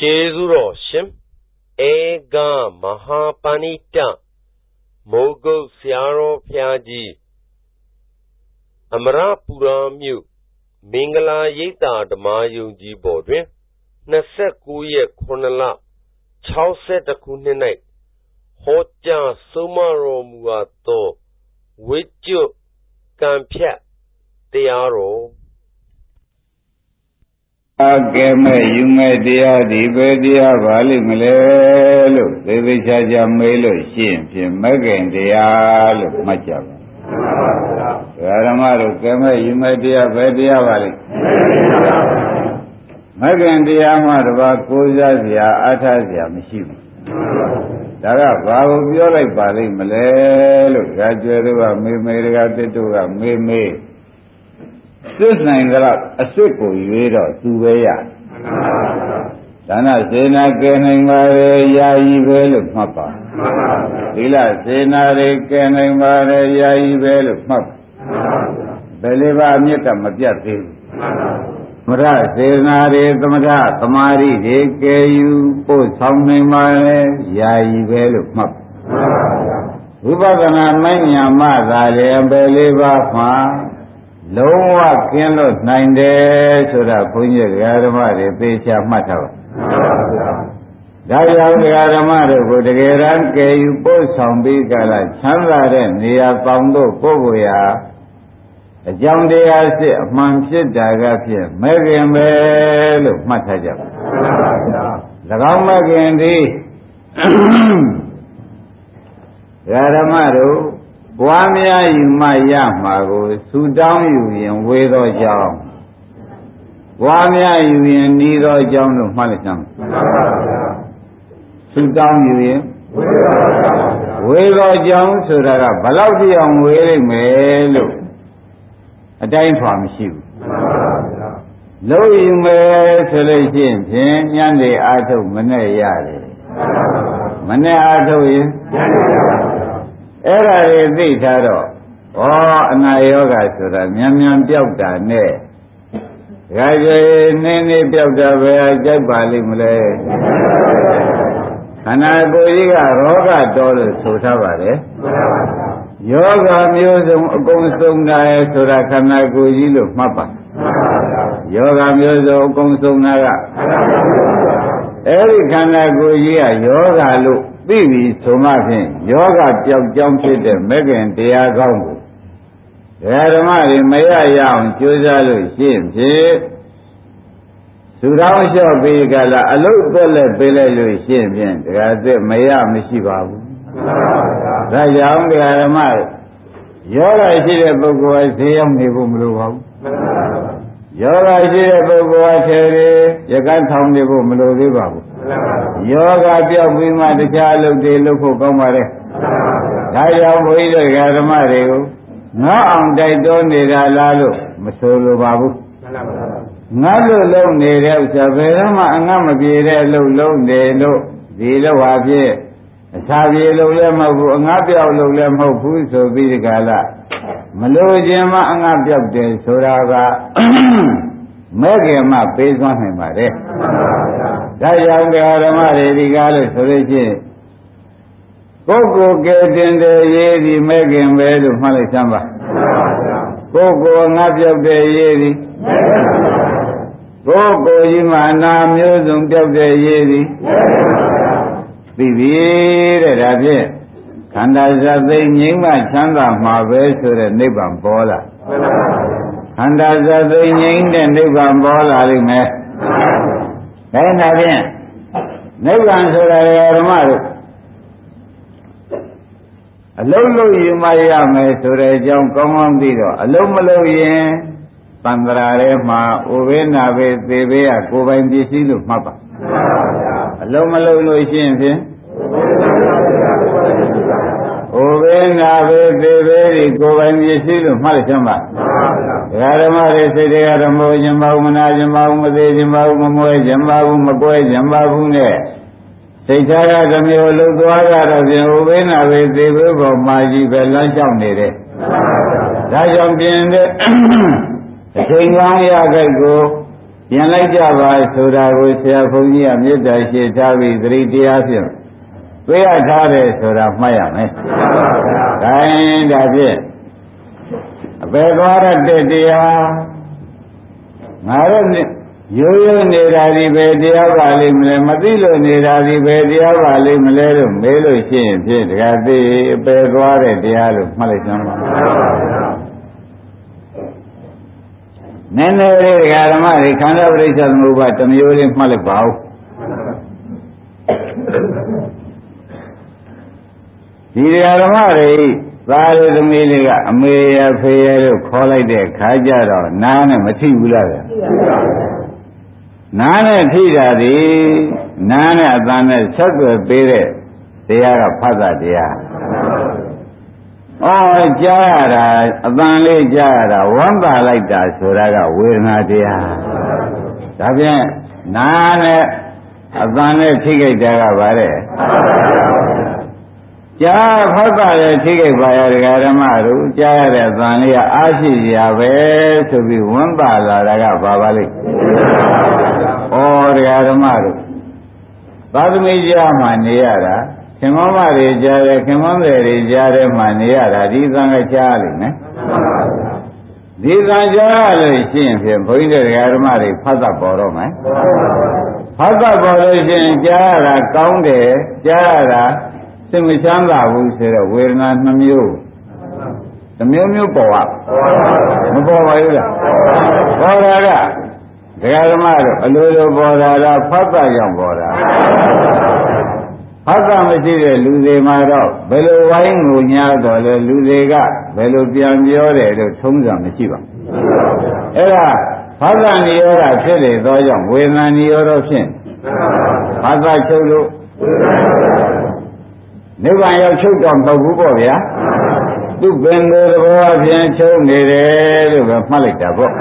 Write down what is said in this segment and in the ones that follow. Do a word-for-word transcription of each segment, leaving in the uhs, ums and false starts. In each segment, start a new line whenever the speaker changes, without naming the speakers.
Shezuro Shim Ega Mahapanita Mogo Siaro Piaji Amara Puramyu Mingala Yeta Damayu Jibodre Nasekuye Konala Chauset Kunine Hoja Sumaro Muato Wichu Kampia Tiaro
Keme yume dia di be dia bali mele lo devi cha cha me lo shin phin megen dia lo mat ja ba. Dharma lo keme yume dia be dia bali. Megen dia ma da ba ko sa sia atha sia mashi bu. Da ga ba ko pyo lai ba lai mele lo ga jwe do ga me me ga tit do ga me me This nine a circle you to wear. Dana Sena Kenning Mare Yai Velu Mapa. Dila Sena Kenning Mare Yai Velu Map. Beleva Mika Matiati. Mura Sena Re Tamada Tamari Eke you put something Mare Yai Velu Map. Ubagana Mania Mada and Beleva Ma. Lowa Kendo nine days so that Punya Gadama, the Pecha Mata. Dayam Gadama, would the Geran K. You both some big gala, Chandra, near Pondo, Pogoya, a young day I say, Manship Dagapia, Megan Bell, Mataja. The Rama Gandhi Gadamaro. Wamia you my yamago, so down you in with or jam. Wamia you in neither jam of Malisam. So down you in with or jam so that a baladi on wearing melo. A dime from you. Low you may selection, Yande Ato Mane Yari. Mane Ato in. Era re taro o anayoga sura nyam nyam pyauk ta ne ga je ne ne pyauk ta be a jai pa li mle khana ko ji ga roga to lo so tha ba le yoga myo sung akong sung na ye sura khana ko ji lo mat pa yoga myo sung akong sung na ga eri khana ko ji ga yoga lo Bibi Somasin, Yoga Jog Jump Fit the Megan Diagongo. Ramari Maya Yam, Josalu, Shim, Sudan shall be Gala, a low bullet Belu, Shim, the Maya Mishibabu. Rajam Ramari. Yoga see a book was the young Nibumlu. Yoga see a book was you can't tell Nibumlu. Yoga Pia Wima the child of the local Gomare. Daya Wida Garamare. No, I'm Daidoni Lalo, Masolo Babu. Nalo low near Saverama and Namabira low low de low, the low Avie. Savie low lemo, and Abia low lemo, who so be the gala. Malojama and Abia de Soraga. Megama pays on him, Mare. Dayam Gadamari Rigale Sorechi. Coco get in the Yeri Megan Bed of Malisamba. Coco Napi of the Yeri. Coco Yimana Musum of the Yeri. Bibi Rabie. Kandaza de Nima Chanda Marves to the Nibam Bola. Kandaza de Ning and Nibam Bola. Then again, never answer a remark. A low you may have to a young common deal. A low malo yen, Pandrarema, Uvena, Bebe, a Cuba in the seal of Mapa. A low malo Lucian, Uvena, Bebe, Cuba in the seal of Marisamba. Radamare said, Adamo, Jambamana, Jambamade, Jambamo, Jambabu, Magoy, Jambabu, Sayara, the Milo, Dwara, the Ovena, the river, Maji, Bella, Jamnere. That young being the King Long Yago, ပြန်လိုက်ကြပါဆိုတာကိုဆရာဘုန်းကြီးကမေတ္တာရှိထားပြီးသတိတရားဖြင့်သိရထားတယ်ဆိုတာမှတ်ရမယ်။ဒါရင်ဒါဖြင့်အပေသွားရတဲ့တရားငါတို့ရိုးရိုးနေတာဒီပဲတရားပါလိမ့်မလဲမသိလို့နေတာဒီပဲတရားပါလိမ့်မလဲလို့မေးလို့ရှိရင်ဖြင့်တခါသိအပေသွားတဲ့တရားလို့မှတ်လိုက်စမ်းပါနည်းနည်းလေးဒကာဓမ္မတွေခန္ဓာပရိစ္ဆေသမုပ္ပါတစ်မျိုးလေးမှတ်လိုက်ပါဦးဒီဒကာဓမ္မတွေသားလေးသမီးလေးကအမေရဖေရလို့ခေါ်လိုက်တဲ့ခါကြတော့နားနဲ့မထိဘူးလားဗျာနားနဲ့ထိတာဒီနားနဲ့အသံနဲ့ဆက်သွယ်ပေးတဲ့တရားကဖတ်တာတရားဩကြားရတာအသံလေးကြားရတာဝမ်းသာလိုက်တာဆိုတာကဝေဒနာတရားဒါဖြင့်နားနဲ့အသံနဲ့ထိခိုက်တာကဘာလဲကြားဖတ်တာရဲ့ထိခိုက်ပါရဒကာဓမ္မတို့ကြားရတဲ့အသံလေးကအားရှိရပဲဆိုပြီးဝမ်းသာလာတာကဘာပါလိမ့်ဩတရားဓမ္မတို့သာသမီကြားမှနေရတာခင်မမတွေကြားတယ်ခင်မမဲတွေကြားတယ်မှနေရတာဒီသံကကြားလိမ့်မယ်ဒီသံကြားလို့ရှိရင်ဖြင့်ဘုန်းကြီးတရားဓမ္မတွေဖတ်တတ်ပေါ်တော့မယ်ဖတ်တတ်ပေါ်လို့ရှိရင်ကြားရတာကောင်းတယ်ကြားရတာစိတ်မချမ်းသာဘူးဆိုတော့ဝေဒနာနှမျိုးတစ်မျိုးမျိုးပေါ်ရမပေါ်ပါဘူးလားပေါ်တာကဒကာဓမ္မတို့အလိုလိုပေါ်တာကဖတ်တာကြောင့်ပေါ်တာဖတ်တာမရှိတဲ့လူတွေမှာတော့ဘယ်လိုဝိုင်းငိုညာတော့လဲလူတွေကဘယ်လိုပြန်ပြောတယ်လို့ထုံးစံမရှိပါဘူးအဲ့ဒါဖတ်တာနိရောဓဖြစ်လေသောကြောင့်ဝေဒနာနိရောဓဖြစ်ဖတ်တာချုပ်လို့နိဗ္ဗာန်ရောက်ချုပ်တော့မဟုတ်ဘူးပေါ့ဗျာသူပင်ကိုယ်သဘောအပြင်ချုပ်နေတယ်လို့ပဲမှတ်လိုက်တာပေါ့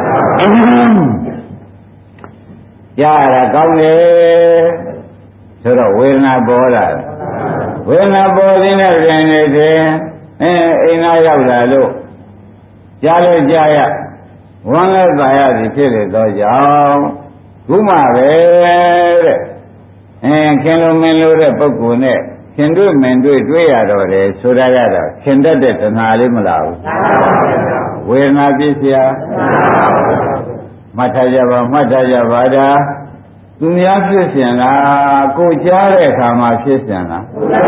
ကြားရကောင်းတယ်ဆိုတော့ဝေဒနာပေါ်လာဝေဒနာပေါ်နေတဲ့ပြင်နေတယ်အဲအိမ်သားရောက်လာလို့ကြားလဲကြားရဝမ်းလဲသာရသည်ဖြစ်လေတော့ကြောင့်ခုမှပဲတဲ့အဲခင်လိုမင်းလိုတဲ့ပုဂ္ဂိုလ်နဲ့ခင်တွေ့မင်တွေ့တွေ့ရတော့တယ်ဆိုတာကတော့ခင်တတ်တဲ့တဏှာလေးမလားဘူးဝေဒနာပြည့်စရာမှတ်ထားကြပါမှတ်ထားကြပါဒါသူများဖြစ်ရှင်လားကိုကြားတဲ့အခါမှာဖြစ်ရှင်လား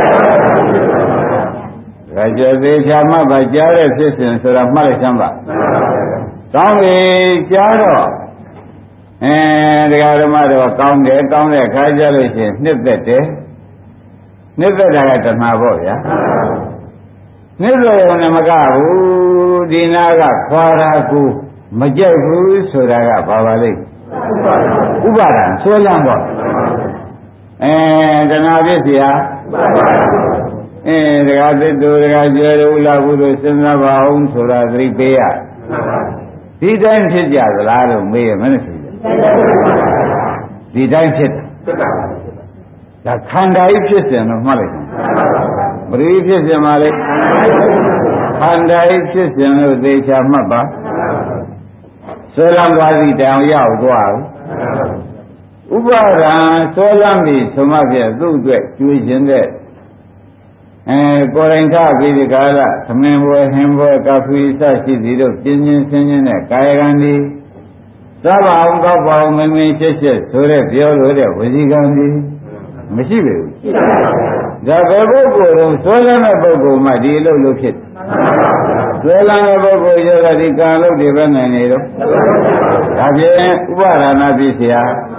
ဒါကြသေးချာမှတ်ပါကြားတဲ့ဖြစ်ရှင်ဆိုတာမှတ်လိုက်စမ်းပါကောင်းပြီကြားတော့အဲတရားဓမ္မတော့ကောင်းတယ်ကောင်းတဲ့အခါကျလို့ရှိရင်နှစ်သက်တယ်နှစ်သက်တာကတဏှာပေါ့ဗျာနှစ်သက်ရုံနဲ့မကဘူးဒီနာကခွာတာကိုမကြိုက်ဘူးဆိုတာကဘာပါလိမ့်ဥပါဒံဆွဲလန်းတော့အဲတဏှာဖြစ်เสียအဲဒကာသစ်တို့ဒကာကျွဲတို့လာဘူးတို့စဉ်းစားပါအောင်ဆိုတာသတိပေးရဒီတိုင်းဖြစ်ကြသလားလို့မေးရမနဲ့ဆိုကြဒီတိုင်းဖြစ်ဒါခန္ဓာကြီးဖြစ်စဉ်လို့မှတ်လိုက်တယ်ပရိဖြစ်စဉ်မှာလေခန္ဓာကြီးဖြစ်စဉ်လို့သေချာမှတ်ပါဆွဲလန်းသွားသည့်တောင်ရောက်သွားဥပါဒံဆွဲလန်းပြီးသမပြည့်သူ့အတွက်ကျွေးခြင်းတဲ့အဲကိုယ်တိုင်ထပြီးဒီကာလသမင်ဘွယ်ဟင်ဘွယ်ကဖီစရှိသည်တို့ပြင်းပြင်းဆင်းဆင်းနဲ့ကာယကံဒီသဗ္ဗအောင်ကောက်ပါအောင်မင်းမင်းရှက်ရှက်ဆိုတဲ့ပြောလို့တဲ့ဝစီကံဒီမရှိပေဘူးဒါပဲပုဂ္ဂိုလ်တော့ဆွဲလန်းတဲ့ပုဂ္ဂိုလ်မှဒီအလုပ်လုပ်ဖြစ်ဆွဲလန်းတဲ့ပုဂ္ဂိုလ်ရောဒီကံလုပ်တွေပဲနိုင်နေတော့ဒါဖြင့်ဥပါဒနာဖြစ်เสีย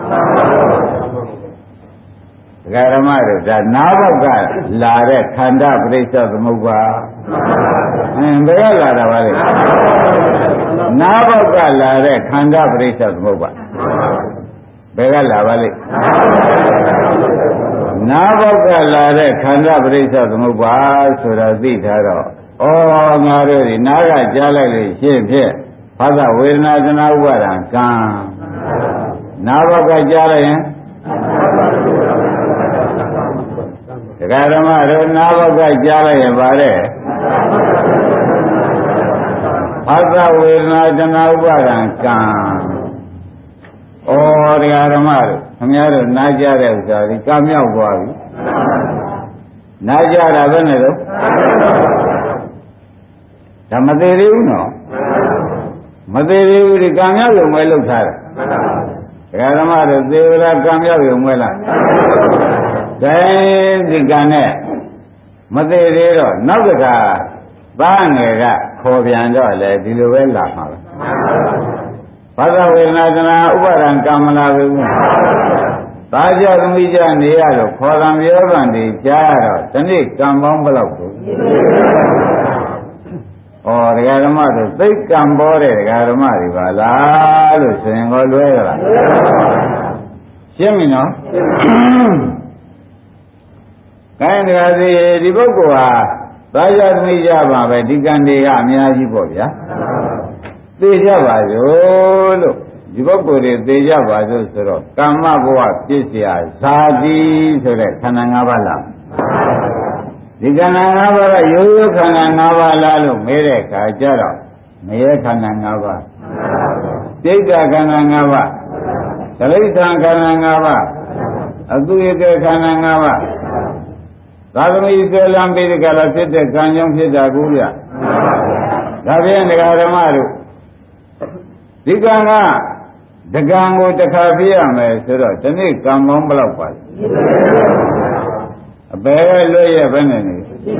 ဒကာရမတို့ဒါနာဘကလာတဲ့ခန္ဓာပရိစ္ဆေသမုပ္ပါအင်းဘယ်ကလာတာပါလဲနာဘကလာတဲ့ခန္ဓာပရိစ္ဆေသမုပ္ပါဘယ်ကလာပါလဲနာဘောက်ကလာတဲ့ခန္ဓာပရိစ္ဆေသမုပ္ပါဆိုတာသိထားတော့ဩငါတို့ဒီနားကကြားလိုက်လို့ရှင်းဖြစ်ဘာသာဝေဒနာသနာဥပါဒံကံနာဘောက်ကကြားလိုက်ရင်ဒကာဓမ္မတို့နာဘောက်ကကြားလိုက်ရင်ဗါတဲ့ဘာသာဝေဒနာသနာဥပါဒံကံဩတရားဓမ္မတို့ခင်ဗျားတို့နားကြတဲ့ဥစ္စာဒီကံမြောက်သွားပြီနားကြတာပဲနဲ့တော့ဒါမသေးသေးဘူးနော်မသေးသေးဘူးဒီကံမြောက်ရုံပဲလှုပ်ထားတယ်တရားဓမ္မတို့သေဝရကံမြောက်ရုံပဲလားကဲဒီကံနဲ့မသေးသေးတော့နောက်တစ်ခါသားငယ်ကခေါ်ပြန်တော့လေဒီလိုပဲလာမှာပဲဘာသာဝေဒနာတနာဥပါဒံကံမလာဘူးသားကြသမီးကြနေရတော့ခေါ်တယ်ပြောတယ်ဒီကြားရတော့ဒီနေ့ကံပေါင်းဘယ်လောက်ကိုဩတရားဓမ္မတို့သိက္ကံပေါ်တဲ့တရားဓမ္မတွေပါလားလို့ဆိုရင်ကိုလွဲကြလားရှင်းပြီနော်ခိုင်းတရားစီဒီပုဂ္ဂိုလ်ဟာသာယသမီးကြပါပဲဒီကံတွေကအများကြီးပေါ့ဗျာသိကြပါစို့လို့ဒီပုဂ္ဂိုလ်တွေသိကြပါစို့ဆိုတော့ကမ္မဘဝပြည့်စရာဇာတိဆိုတဲ့ခန္ဓာ၅ပါးလားဒီခန္ဓာ၅ပါးကရိုးရိုးခန္ဓာ၅ပါးလားလို့မေးတဲ့အခါကျတော့မရေခန္ဓာ၅ပါးဒိဋ္ဌခန္ဓာ၅ပါးသရိဋ္ဌာခန္ဓာ၅ပါးအတုယကေခန္ဓာ၅ပါးသာသမီစေလံပိဒကလာဖြစ်တဲ့ကံကြောင့်ဖြစ်တာကူဗျဒါဖြင့်ဒကာဓမ္မတို့ဒီကံကဒကံကိုတစ်ခါပြရမယ်ဆိုတော့ဒီနေ့ကံပေါင်းဘယ်လောက်ပါလဲအပေလွဲ့ရပဲနဲ့နေ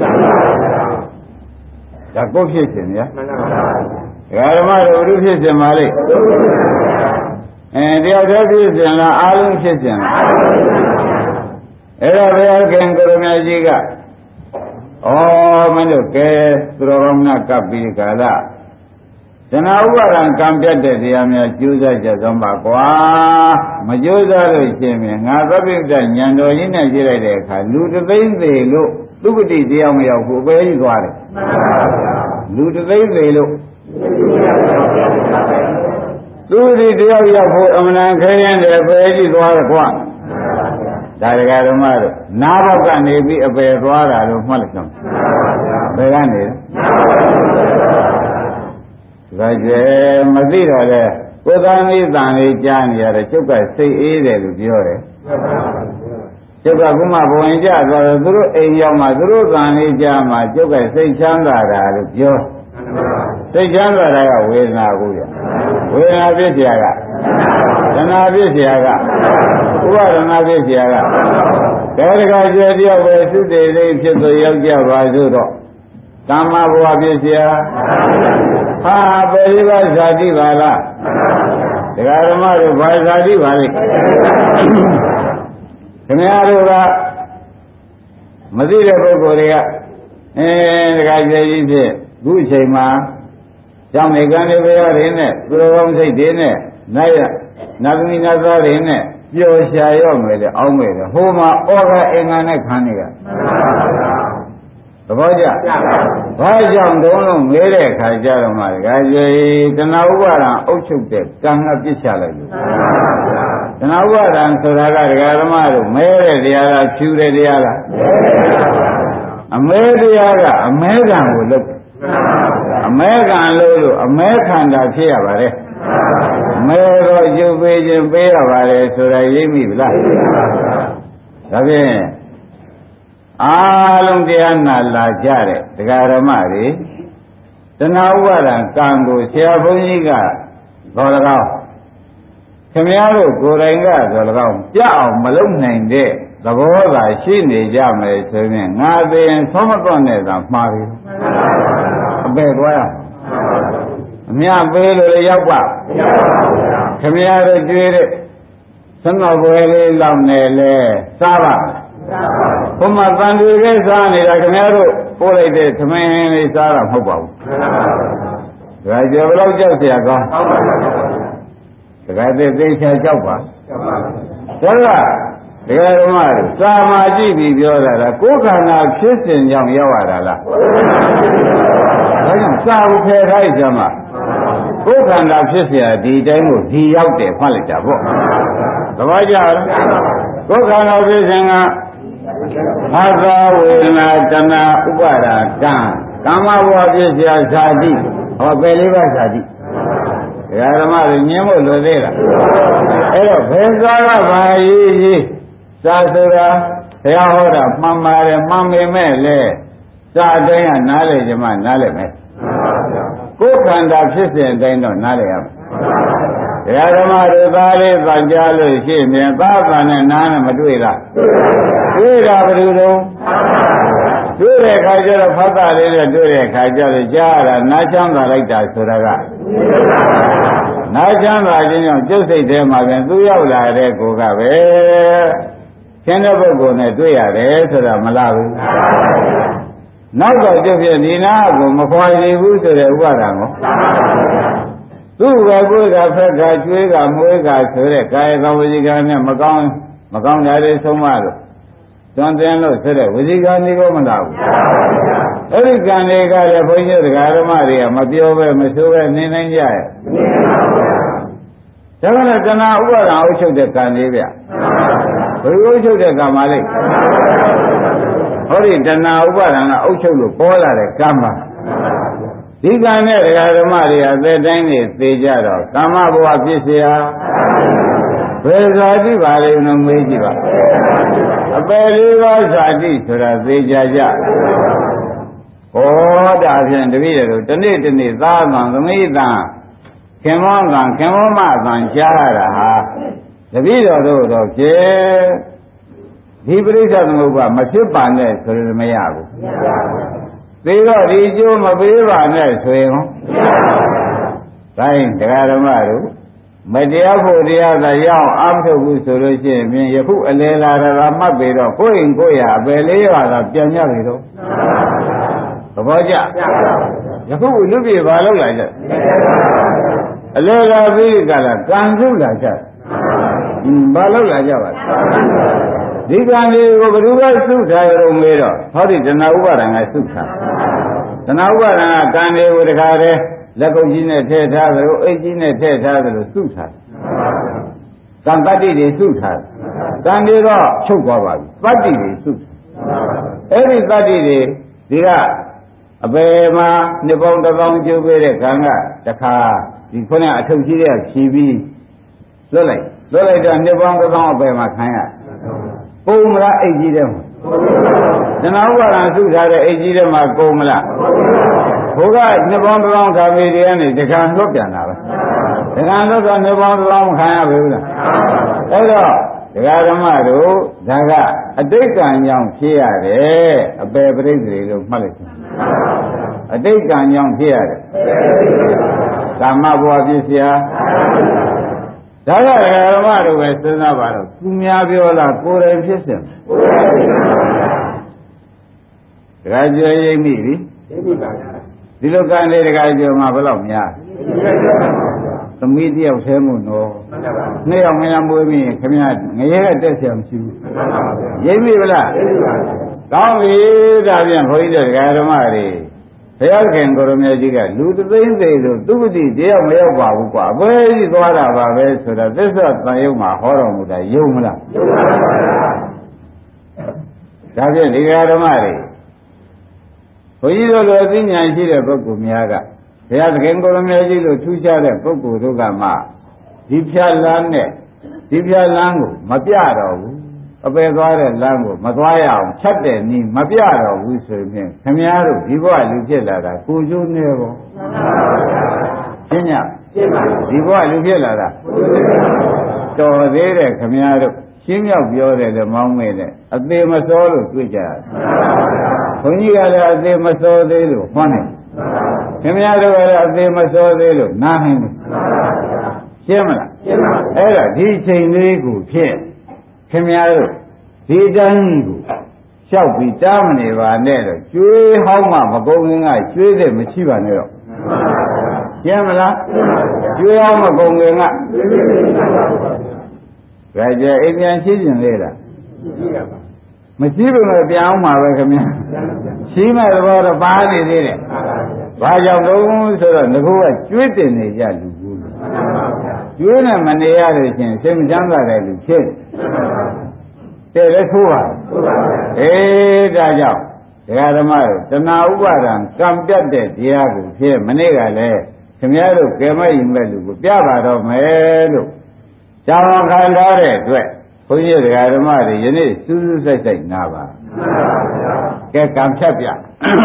ဒါကိုဖြစ်ရှင်ဗျာဒကာဓမ္မတို့ဘုဖြစ်ရှင်ပါလေအဲတယောက်တည်းဖြစ်ရှင်လားအားလုံးဖြစ်ရှင်လားအဲ့ဒါဘုရားခင်ကိုရမကြီးကဩမင်းတို့ကဲသူတော်ကောင်းများကပ်ပြီးကာလဇနာဥပါဒံကံပြတ်တဲ့တရားများကျိုးစားကြသောပါကွာမကျိုးစားလို့ရှိရင်ငါသဗ္ဗိတ္တဉာဏ်တော်ကြီးနဲ့ကြည့်လိုက်တဲ့အခါလူတသိန်းသေးလို့သူပတိတရားမရောက်ဘူးအပဲကြီးသွားတယ်လူတသိန်းသေးလို့သူပတိတရားရောက်ဖို့အမှန်တန်ခဲရင်တယ်အပဲကြီးသွားတယ်ကွာဒါရကဓမ္မတို့နားဘောက်ကနေပြီးအပယ်သွားတာလို့မှတ်လိုက်ကြဘယ်ကနေဒါကျဲမသိတော့လေကိုယ်သားမိတန်လေးကြားနေရတယ်ကျုပ်ကစိတ်အေးတယ်လို့ပြောတယ်ကျုပ်ကခုမှဘဝင်ကြသွားတော့သူတို့အိမ်ရောက်မှသူတို့တန်လေးကြားမှကျုပ်ကစိတ်ချမ်းသာတာလို့ပြောစိတ်ချမ်းသာတာကဝေဒနာကိုရဝေဒနာဖြစ်เสียကသနာဖြစ်เสียကဥပါဒနာဖြစ်เสียကဒါတကကျေတယောက်ပဲသုတေလေးဖြစ်ဆိုရောက်ကြပါစို့တော့ကမ္မဘဝဖြစ်เสียဟာပရိပါဇာတိပါလားဒကာဓမ္မတို့ဘာဇာတိပါလဲခင်ဗျားတို့ကမသိတဲ့ပုဂ္ဂိုလ်တွေကအဲဒကာကျေကြီးဖြစ်ခုအချိန်မှာကျောင်းနေကံတွေဘယ်ရင်းနဲ့သူတော်ကောင်းစိတ်တွေနဲ့နိုင်ရနာသမီးနာသားတွေနဲ့ပျော်ရှာရော့မယ်တဲ့အောင်းမယ်တဲ့ဟိုမှာဩဃအင်္ဂါနဲ့ခံနေကသဘောကျဘာကြောင့်တုံးလုံးမဲတဲ့အခါကျတော့မှဒကာကြီးတဏှာဥပါဒံအုပ်ချုပ်တဲ့ကံကပြစ်ချလိုက်လို့တဏှာဥပါဒံဆိုတာကဒကာဓမ္မတို့မဲတဲ့တရားလားဖြူတဲ့တရားလားအမဲတရားကအမဲကံကိုလုပ်အမဲကံလို့လို့အမဲခန္ဓာဖြစ်ရပါတယ်မဲတော့ရုပ်ပေးခြင်းပေးရပါတယ်ဆိုတာရိပ်မိဗလားဒါဖြင့်အားလုံးတရားနာလာကြတဲ့ဒကာဓမ္မတွေတဏှာဥပါဒံကံကိုဆရာဘုန်းကြီးကတော်၎င်းခင်ဗျားတို့ကိုယ်တိုင်ကတော်၎င်းကြအောင်မလုပ်နိုင်တဲ့သဘောသာရှိနေကြမယ်ဆိုရင်ငါသိရင်သုံးမတော့နဲ့သာမှားပြီအပေသွားရအမြပေးလို့လည်းရောက်ပါခင်ဗျားတို့တွေ့တဲ့သံဃာဘွယ်လေးလောက်နေလဲစားပါဘုမတန်တွေကစားနေတာခင်ဗျားတို့ပို့လိုက်တဲ့သမင်းလေးစားတာမဟုတ်ပါဘူး။ဒါကြောင့်ဘယ်တော့ကြောက်เสียကောင်း။ဒါကတည်းသိချာကြောက်ပါ။ဒါကဒကာဓမ္မတို့စာမာကြည့်ပြီးပြောတာကကိုယ်ခန္ဓာဖြစ်စဉ်ကြောင့်ရောက်ရတာလား။ဒါကြောင့်စာဥဖယ်ခိုင်းကြမှာကိုယ်ခန္ဓာဖြစ်เสียဒီတိုင်းကိုဒီရောက်တယ်ဖတ်လိုက်တာပေါ့။သဘောကျလား။ကိုယ်ခန္ဓာဖြစ်စဉ်ကအာသာဝေဒနာတဏှာဥပါဒာကံကာမဘဝဖြစ်เสียဇာတိဟောပယ်လေးပါးဇာတိဒတရားဓမ္မတွေညင်းဖို့လိုသေးလားအဲ့တော့ဘယ်သွားကဘာရေးရေးစာဆိုတာဘုရားဟောတာမှန်ပါတယ်မှန်ပေမဲ့လေစာအတိုင်းကနားလေကြမှာနားလေမယ်ကိုယ်ခန္ဓာဖြစ်စဉ်အတိုင်းတော့နားလေရမယ်တရားဓမ္မတွေသားလေးပန်ကြားလို့ရှိရင်သားပန်နဲ့နားနဲ့မတွေ့လားတွေ့တာဘယ်လိုတော့တွေ့တဲ့ခါကျတော့ဖတ်တာလေးနဲ့တွေ့တဲ့ခါကျတော့ကြားရတာနားချမ်းသာလိုက်တာဆိုတာကနားချမ်းသာခြင်းကြောင့်ကျုပ်စိတ်ထဲမှာပြန်သူရောက်လာတဲ့ကိုကပဲရှင်းတဲ့ပုဂ္ဂိုလ်နဲ့တွေ့ရတယ်ဆိုတာမလားဘူးနောက်တော့ကျုပ်ပြဒီနာကိုမခွာရဘူးဆိုတဲ့ဥပါဒံကိုသူ့ကကိုယ်ကဖက်ကကျွေးကမွေးကဆိုတဲ့ကာယကဝစီကံနဲ့မကောင်းမကောင်းတာတွေဆုံးမလို့တွန်တင်လို့ဆိုတဲ့ဝစီကံတွေကိုမလာဘူးအဲ့ဒီကံတွေကလည်းဘုန်းကြီးတို့ဓမ္မတွေကမပြောပဲမဆိုပဲနေနိုင်ကြရဲ့ဒါကလည်းတဏှာဥပါဒံအုပ်ချုပ်တဲ့ကံလေးဗျဘယ်လိုအုပ်ချုပ်တဲ့ကံပါလိမ့်ဟောဒီတဏှာဥပါဒံကအုပ်ချုပ်လို့ပေါ်လာတဲ့ကံပါဒီကံနဲ့ဓမ္မတွေအသက်တိုင်းနေသိကြတော့ကာမဘဝဖြစ်เสียဘယ်ဇာတိပါလိမ့်လို့မေးကြည့်ပါအပယ်လေးပါးဇာတိဆိုတာသိကြကြဟောဒါဖြင့်တပည့်တော်တနေ့တနေ့သာသံသမီးသံခင်မောသံခင်မောမသံကြားရတာဟာတပည့်တော်တို့တော့ဖြင့်ဒီပရိစ္ဆေသမုပ္ပါမဖြစ်ပါနဲ့ဆိုရင်မရဘူးသေတော့ဒီကျိုးမပေးပါနဲ့ဆိုရင်တိုင်းတရားဓမ္မတို့မတရားဖို့တရားသာရအောင်အားထုတ်ဘူးဆိုလို့ရှိရင်ဖြင့်ယခုအလေလာတာမှတ်ပြီးတော့ကိုယ်ရင်ကိုယ်ရအပယ်လေးပါးသာပြန်ရပြီတော့သဘောကျယခုလူပြေဘာလုပ်လာကြအလေလာပြီးကလာကံစုလာကြဘာလုပ်လာကြပါလဲဒီကံလေးကိုဘယ်သူကစုထားရုံမေးတော့ဟောဒီတဏှာဥပါဒံကစုထားတဏှာဥပါဒံကကံလေးကိုတခါတည်းလက်ကုပ်ကြီးနဲ့ထည့်ထားသလိုအိတ်ကြီးနဲ့ထည့်ထားသလိုစုထားကံတတ္တိတွေစုထားကံတွေတော့ချုပ်သွားပါပြီတတ္တိတွေစုအဲ့ဒီတတ္တိတွေဒီကအပေမှာနှစ်ပေါင်းတစ်ပေါင်းကျုပ်ပေးတဲ့ကံကတခါဒီခုနအထုပ်ကြီးတဲ့ဖြီးပြီးလွတ်လိုက်လွတ်လိုက်တော့နှစ်ပေါင်းတစ်ပေါင်းအပေမှာခံရပုံမလားအိတ်ကြီးတဲ့မှာတဏှာဥပါဒံစုထားတဲ့အိတ်ကြီးတဲ့မှာပုံမလားဘုရားနှစ်ပေါင်းတစ်ပေါင်းခံပြီးတဲ့ကနေတခါလွတ်ပြန်တာပဲတခါလွတ်တော့နှစ်ပေါင်းတစ်ပေါင်းခံရပြီလားအဲ့တော့ဒကာဓမ္မတို့ဒါကအတိတ်ကံကြောင့်ဖြစ်ရတယ်အပေပရိသေတွေလို့မှတ်လိုက်အတိတ်ကံကြောင့်ဖြစ်ရတယ်ကာမဘဝဖြစ်เสียဒါကဓမ္မတို့ပဲစဉ်းစားပါတော့သူများပြောလားကိုယ်တိုင်ဖြစ်စဉ်ကိုယ်တိုင်ဖြစ်စဉ်ဒကာကျော်ရိပ်မိပြီဒီလိုကံလေးဒကာကျော်မှာဘယ်လောက်များသမီးတယောက်သေးမို့နော်နှစ်ယောက်မရမွေးမိရင်ခင်ဗျာငရဲတက်เสียမရှိဘူးရိပ်မိဗလားကောင်းပြီဒါပြန်ခွန်ကြီးတို့ဒကာဓမ္မတွေဘုရားခင်ကိုရမေကြီးကလူသသိန်းသေးလို့သူပတိတယောက်မရောက်ပါဘူးကွာအပွဲကြီးသွားတာပါပဲဆိုတာသစ္စာတန်ရုံမှာဟောတော်မူတာယုံမလားယုံပါပါဘုရားဒါဖြင့်ဒီဃာဓမ္မတွေဘုန်းကြီးတို့လိုအသိဉာဏ်ရှိတဲ့ပုဂ္ဂိုလ်များကဘုရားသခင်ကိုရမေကြီးလိုထူးခြားတဲ့ပုဂ္ဂိုလ်တို့ကမှဒီဖြာလမ်းနဲ့ဒီဖြာလမ်းကိုမပြတော့ဘူးအပယ်သွားတဲ့လမ်းကိုမသွားရအောင်ဖြတ်တဲ့နည်းမပြတော့ဘူးဆိုရင်ခင်ဗျားတို့ဒီဘဝလူဖြစ်လာတာကိုကျိုးနေပေါ့ရှင်းညဒီဘဝလူဖြစ်လာတာတော်သေးတယ်ခင်ဗျားတို့ရှင်းမြောက်ပြောတယ်လေမောင်းမဲနဲ့အသေးမစောလို့တွေ့ကြတယ်ဘုန်းကြီးကလည်းအသေးမစောသေးလို့ဟောနေခင်ဗျားတို့ကလည်းအသေးမစောသေးလို့နားဟင်းတယ်ရှင်းမလားရှင်းပါအဲ့ဒါဒီချိန်လေးကိုဖြစ်ခင်ဗျားတို့ဒီတိုင်းကိုလျှောက်ပြီးတားမနေပါနဲ့တော့ကျွေးဟောင်းမှမကုန်ခင်ကကျွေးတဲ့မရှိပါနဲ့တော့ရှင်းမလားကျွေးဟောင်းမကုန်ခင်ကဒါကြအိမ်ပြန်ရှိကျင်လေလားမရှိဘူးလို့ပြန်အောင်ပါပဲခင်ဗျာရှိမဲ့တော့တော့ပါနေသေးတယ်ဘာကြောင့်လို့ဆိုတော့ငါကကျွေးတင်နေကြလူဘူးကျွေးနဲ့မနေရလို့ချင်းစိတ်မချမ်းသာတဲ့လူဖြစ်တယ်လေဆိုပါအေးဒါကြောင့်ဒကာဓမ္မတို့တဏှာဥပါဒံကံပြတ်တဲ့တရားကိုဖြစ်မနေ့ကလည်းခင်ဗျားတို့ကဲမရင်မဲ့လူကိုပြပါတော့မယ်လို့ကြောင်းခံထားတဲ့အတွက်ဘုန်းကြီးတရားဓမ္မတွေယနေ့စူးစူးဆိုင်ဆိုင်နားပါကဲကံဖြတ်ပြ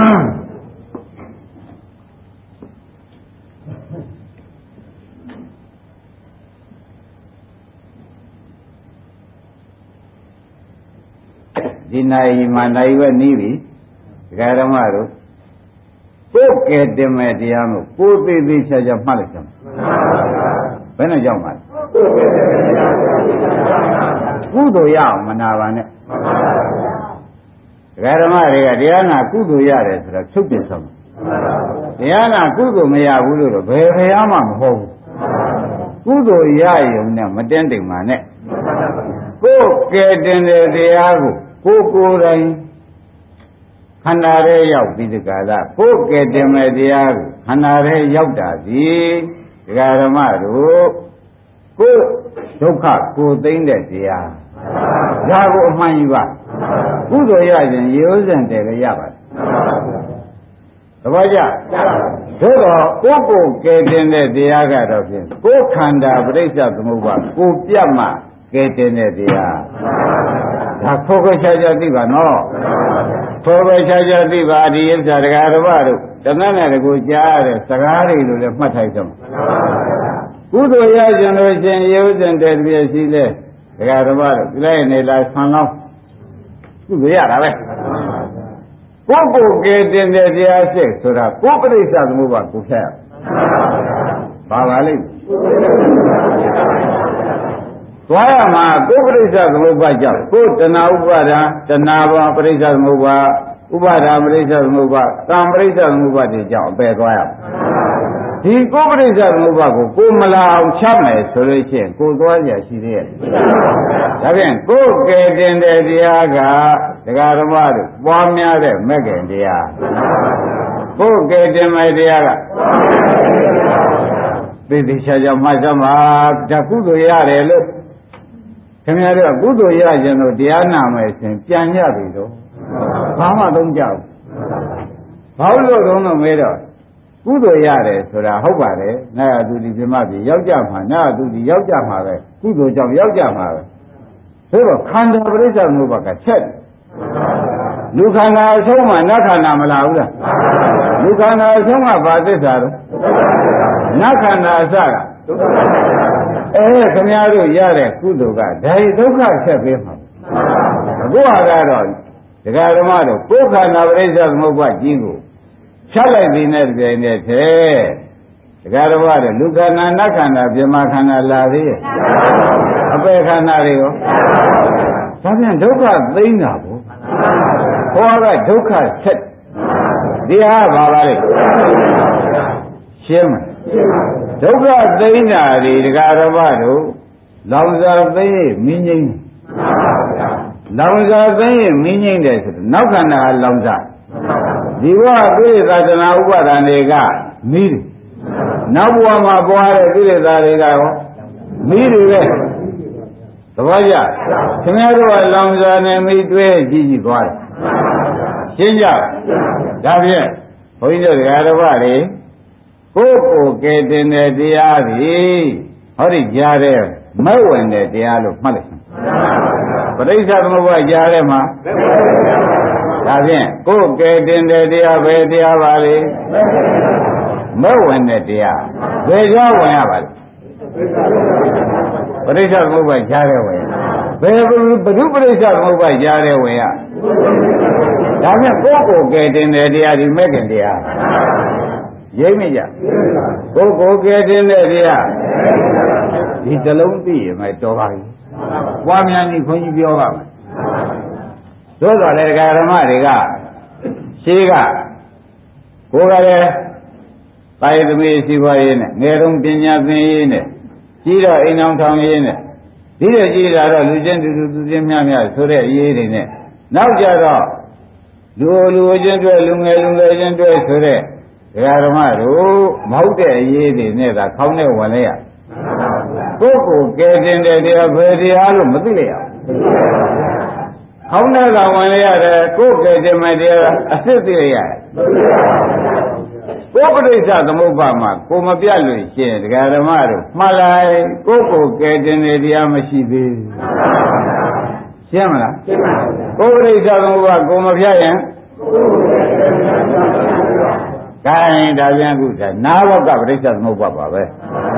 ဒီနိုင်မှာနိုင်ဝဲနီးပြီဒကာဓမ္မတို့ကိုယ်ကဲတင်မဲ့တရားကိုကိုယ်သေးသေးချာချာမှတ်လိုက်ကြမှာဘယ်နဲ့ကြောက်မှာကုသိုလ်ရအောင်မနာပါနဲ့ဒကာဓမ္မတွေကတရားနာကုသိုလ်ရတယ်ဆိုတော့ချုပ်ပြဆုံးတရားနာကုသိုလ်မရဘူးလို့တော့ဘယ်ဘယ်မှမဟုတ်ဘူးကုသိုလ်ရရုံနဲ့မတင်းတိမ်ပါနဲ့ကိုယ်ကဲတင်တဲ့တရားကိုကိုယ်ကိုယ်တိုင်ခန္ဓာထဲရောက်ပြီးဒီကလာကိုယ်ကဲတင်မဲ့တရားကိုခန္ဓာထဲရောက်တာစီဒကာဓမ္မတို့ကိုယ်ဒုက္ခကိုသိမ့်တဲ့တရားဒါကိုအမှန်ယူပါကုသိုလ်ရရင်ရေဥစဉ်တယ်လည်းရပါတယ်သဘောကျသို့တော့ကိုယ်ကိုကဲတင်တဲ့တရားကတော့ဖြင့်ကိုယ်ခန္ဓာပရိစ္ဆေသမုပ္ပါကိုပြတ်မှကဲတင်တဲ့တရားဒါခေါ်ခေါ်ချာချာသိပါနော်ခေါ်ခေါ်ချာချာသိပါဒီဥစ္စာတရားတော်တို့တဏှာနဲ့တကူကြားရတဲ့စကားတွေလို့လည်းမှတ်ထားကြမှာကုသိုလ်ရကြလို့ရှင်ရေဥစဉ်တဲ့တပြည့်ရှိလဲတရားတော်တို့ဒီလိုက်နေလာဆံလောင်းကုသိုလ်ရတာပဲကိုယ်ကိုယ်ကဲတင်တဲ့တရားစိတ်ဆိုတာကိုယ်ပရိစ္ဆေသမုပ္ပါကိုဖြတ်ရပါပါလိမ့်သွားရမှာကိုယ်ပရိစ္ဆေသမုပ္ပါကြောင့်ကိုယ်တဏှာဥပါဒံတဏှာဘောပရိစ္ဆေသမုပ္ပါဥပါဒာပရိစ္ဆေသမုပ္ပါကံပရိစ္ဆေသမုပ္ပါတွေကြောင့်အပယ်သွားရဒီကိုယ်ပရိစ္ဆေသမုပ္ပါကိုကိုယ်မလာအောင်ချမယ်ဆိုလို့ရှိရင်ကိုယ်သွားရရှိသေးရဲ့ဒါဖြင့်ကိုယ်ကဲတင်တဲ့တရားကဒကာဓမ္မတို့ပွားများတဲ့မဲ့ခင်တရားကိုယ်ကဲတင်မဲ့တရားကသိသိချာချာမှတ်စမ်းပါဒါကုသိုလ်ရတယ်လို့ခင်ဗျားတို့ကုသိုလ်ရရင်တော့တရားနာမယ်ဆိုရင်ပြန်ရပြီတော့ဘာမှသုံးကြဘူးဘာလို့တော့တော့မဲတော့ကုသိုလ်ရတယ်ဆိုတာဟုတ်ပါတယ်နာယသူဒီပြမပြီရောက်ကြမှာနာယသူဒီရောက်ကြမှာပဲကုသိုလ်ကြောင့်ရောက်ကြမှာပဲဆိုတော့ခန္ဓာပရိစ္ဆေသမုပ္ပါကချက်လူခန္ဓာအဆုံးမှာနတ်ခန္ဓာမလာဘူးလားလူခန္ဓာအဆုံးကဘာသစ္စာတော့နတ်ခန္ဓာအစကအဲခင်ဗျားတို့ရတဲ့ကုသိုလ်ကဒါရီဒုက္ခဆက်ပေးမှာအခုဟာကတော့ဒကာဓမ္မတို့ကိုယ်ခန္ဓာပရိစ္ဆေသမုပ္ပါကြီးကိုဖြတ်လိုက်ပြီးနဲ့တည်းနဲ့တဲ့ဒကာဓမ္မတို့လူခန္ဓာနတ်ခန္ဓာပြမခန္ဓာလာသေးရဲ့အပေခန္ဓာတွေရောဒါပြန်ဒုက္ခသိမ့်တာပေါ့ဟောကဒုက္ခဆက်ဒီဟာဘာပါလဲရှင်းမဒုက္ခသိမ့်တာဒီဒကာဓမ္မတို့လောင်စာသိမ့်မင်းငိမ့်လောင်စာသိမ့်မင်းငိမ့်တယ်ဆိုတော့နောက်ခန္ဓာလောင်စာဒီဘဝကိလေသာတဏှာဥပါဒဏ်တွေကမီးတယ်နောက်ဘဝမှာပွားတဲ့ကိလေသာတွေကရောမီးတွေပဲသဘောကျခင်ဗျားတို့ကလောင်စာနဲ့မီးတွဲကြည့်ကြည့်သွားတယ်ရှင်းကြဒါဖြင့်ဘုန်းကြီးတို့ဓမ္မတော်တွေကိုယ်ကိုကဲတင်တဲ့တရားသည်ဟောဒီကြားတဲ့မဲ့ဝင်တဲ့တရားလို့မှတ်လိုက်စမ်းပရိစ္ဆေသမုပ္ပါကြားထဲမှာဒါဖြင့်ကိုယ်ကဲတင်တဲ့တရားပဲတရားပါလေမဲ့ဝင်တဲ့တရားဘယ်ကြောဝင်ရပါလဲပရိစ္ဆေသမုပ္ပါကြားထဲဝင်ဘယ်ဘုဒ္ဓပရိစ္ဆေသမုပ္ပါကြားထဲဝင်ရဒါဖြင့်ကိုယ်ကိုကဲတင်တဲ့တရားဒီမဲ့ခင်တရားရိပ်မိကြကိုယ်ကိုကဲတင်တဲ့တရားဒီတလုံးသိရင်မတော်ပါဘူးပွားများကြီးခွန်ကြီးပြောပါမယ်သို့တော်လည်းဒကာဓမ္မတွေကရှင်းကကိုယ်ကလည်းပါရသမီးရှိပါရေးနဲ့ငယ်တုန်းပညာသင်ရေးနဲ့ကြီးတော့အိမ်အောင်ထောင်ရေးနဲ့ဒီလိုကြီးလာတော့လူချင်းတူတူသူချင်းများများဆိုတဲ့အရေးတွေနဲ့နောက်ကြတော့လူလူချင်းတွေ့လူငယ်လူငယ်ချင်းတွေ့ဆိုတဲ့ဒကာဓမ္မတို့မဟုတ်တဲ့အရေးတွေနဲ့သာခေါင်းနဲ့ဝင်လိုက်ရကိုယ်ကိုကဲတင်တဲ့တရားဘယ်တရားလို့မသိလိုက်ရခေါင်းနဲ့သာဝင်လိုက်ရတယ်ကိုယ်ကဲတင်မဲ့တရားအစ်စ်သိလိုက်ရတယ်ကိုယ်ပရိစ္ဆသမုပ္ပါမှာကိုမပြတ်လို့ရှင်ဒကာဓမ္မတို့မှားလိုက်ကိုယ်ကိုကဲတင်နေတရားမရှိသေးဘူးရှင်းမလားရှင်းပါပြီကိုယ်ပရိစ္ဆသမုပ္ပါကိုမပြတ်ရင်ကိုင်းဒါပြန်ခုသာနာဘကပရိစ္ဆသမုပ္ပါပါပဲ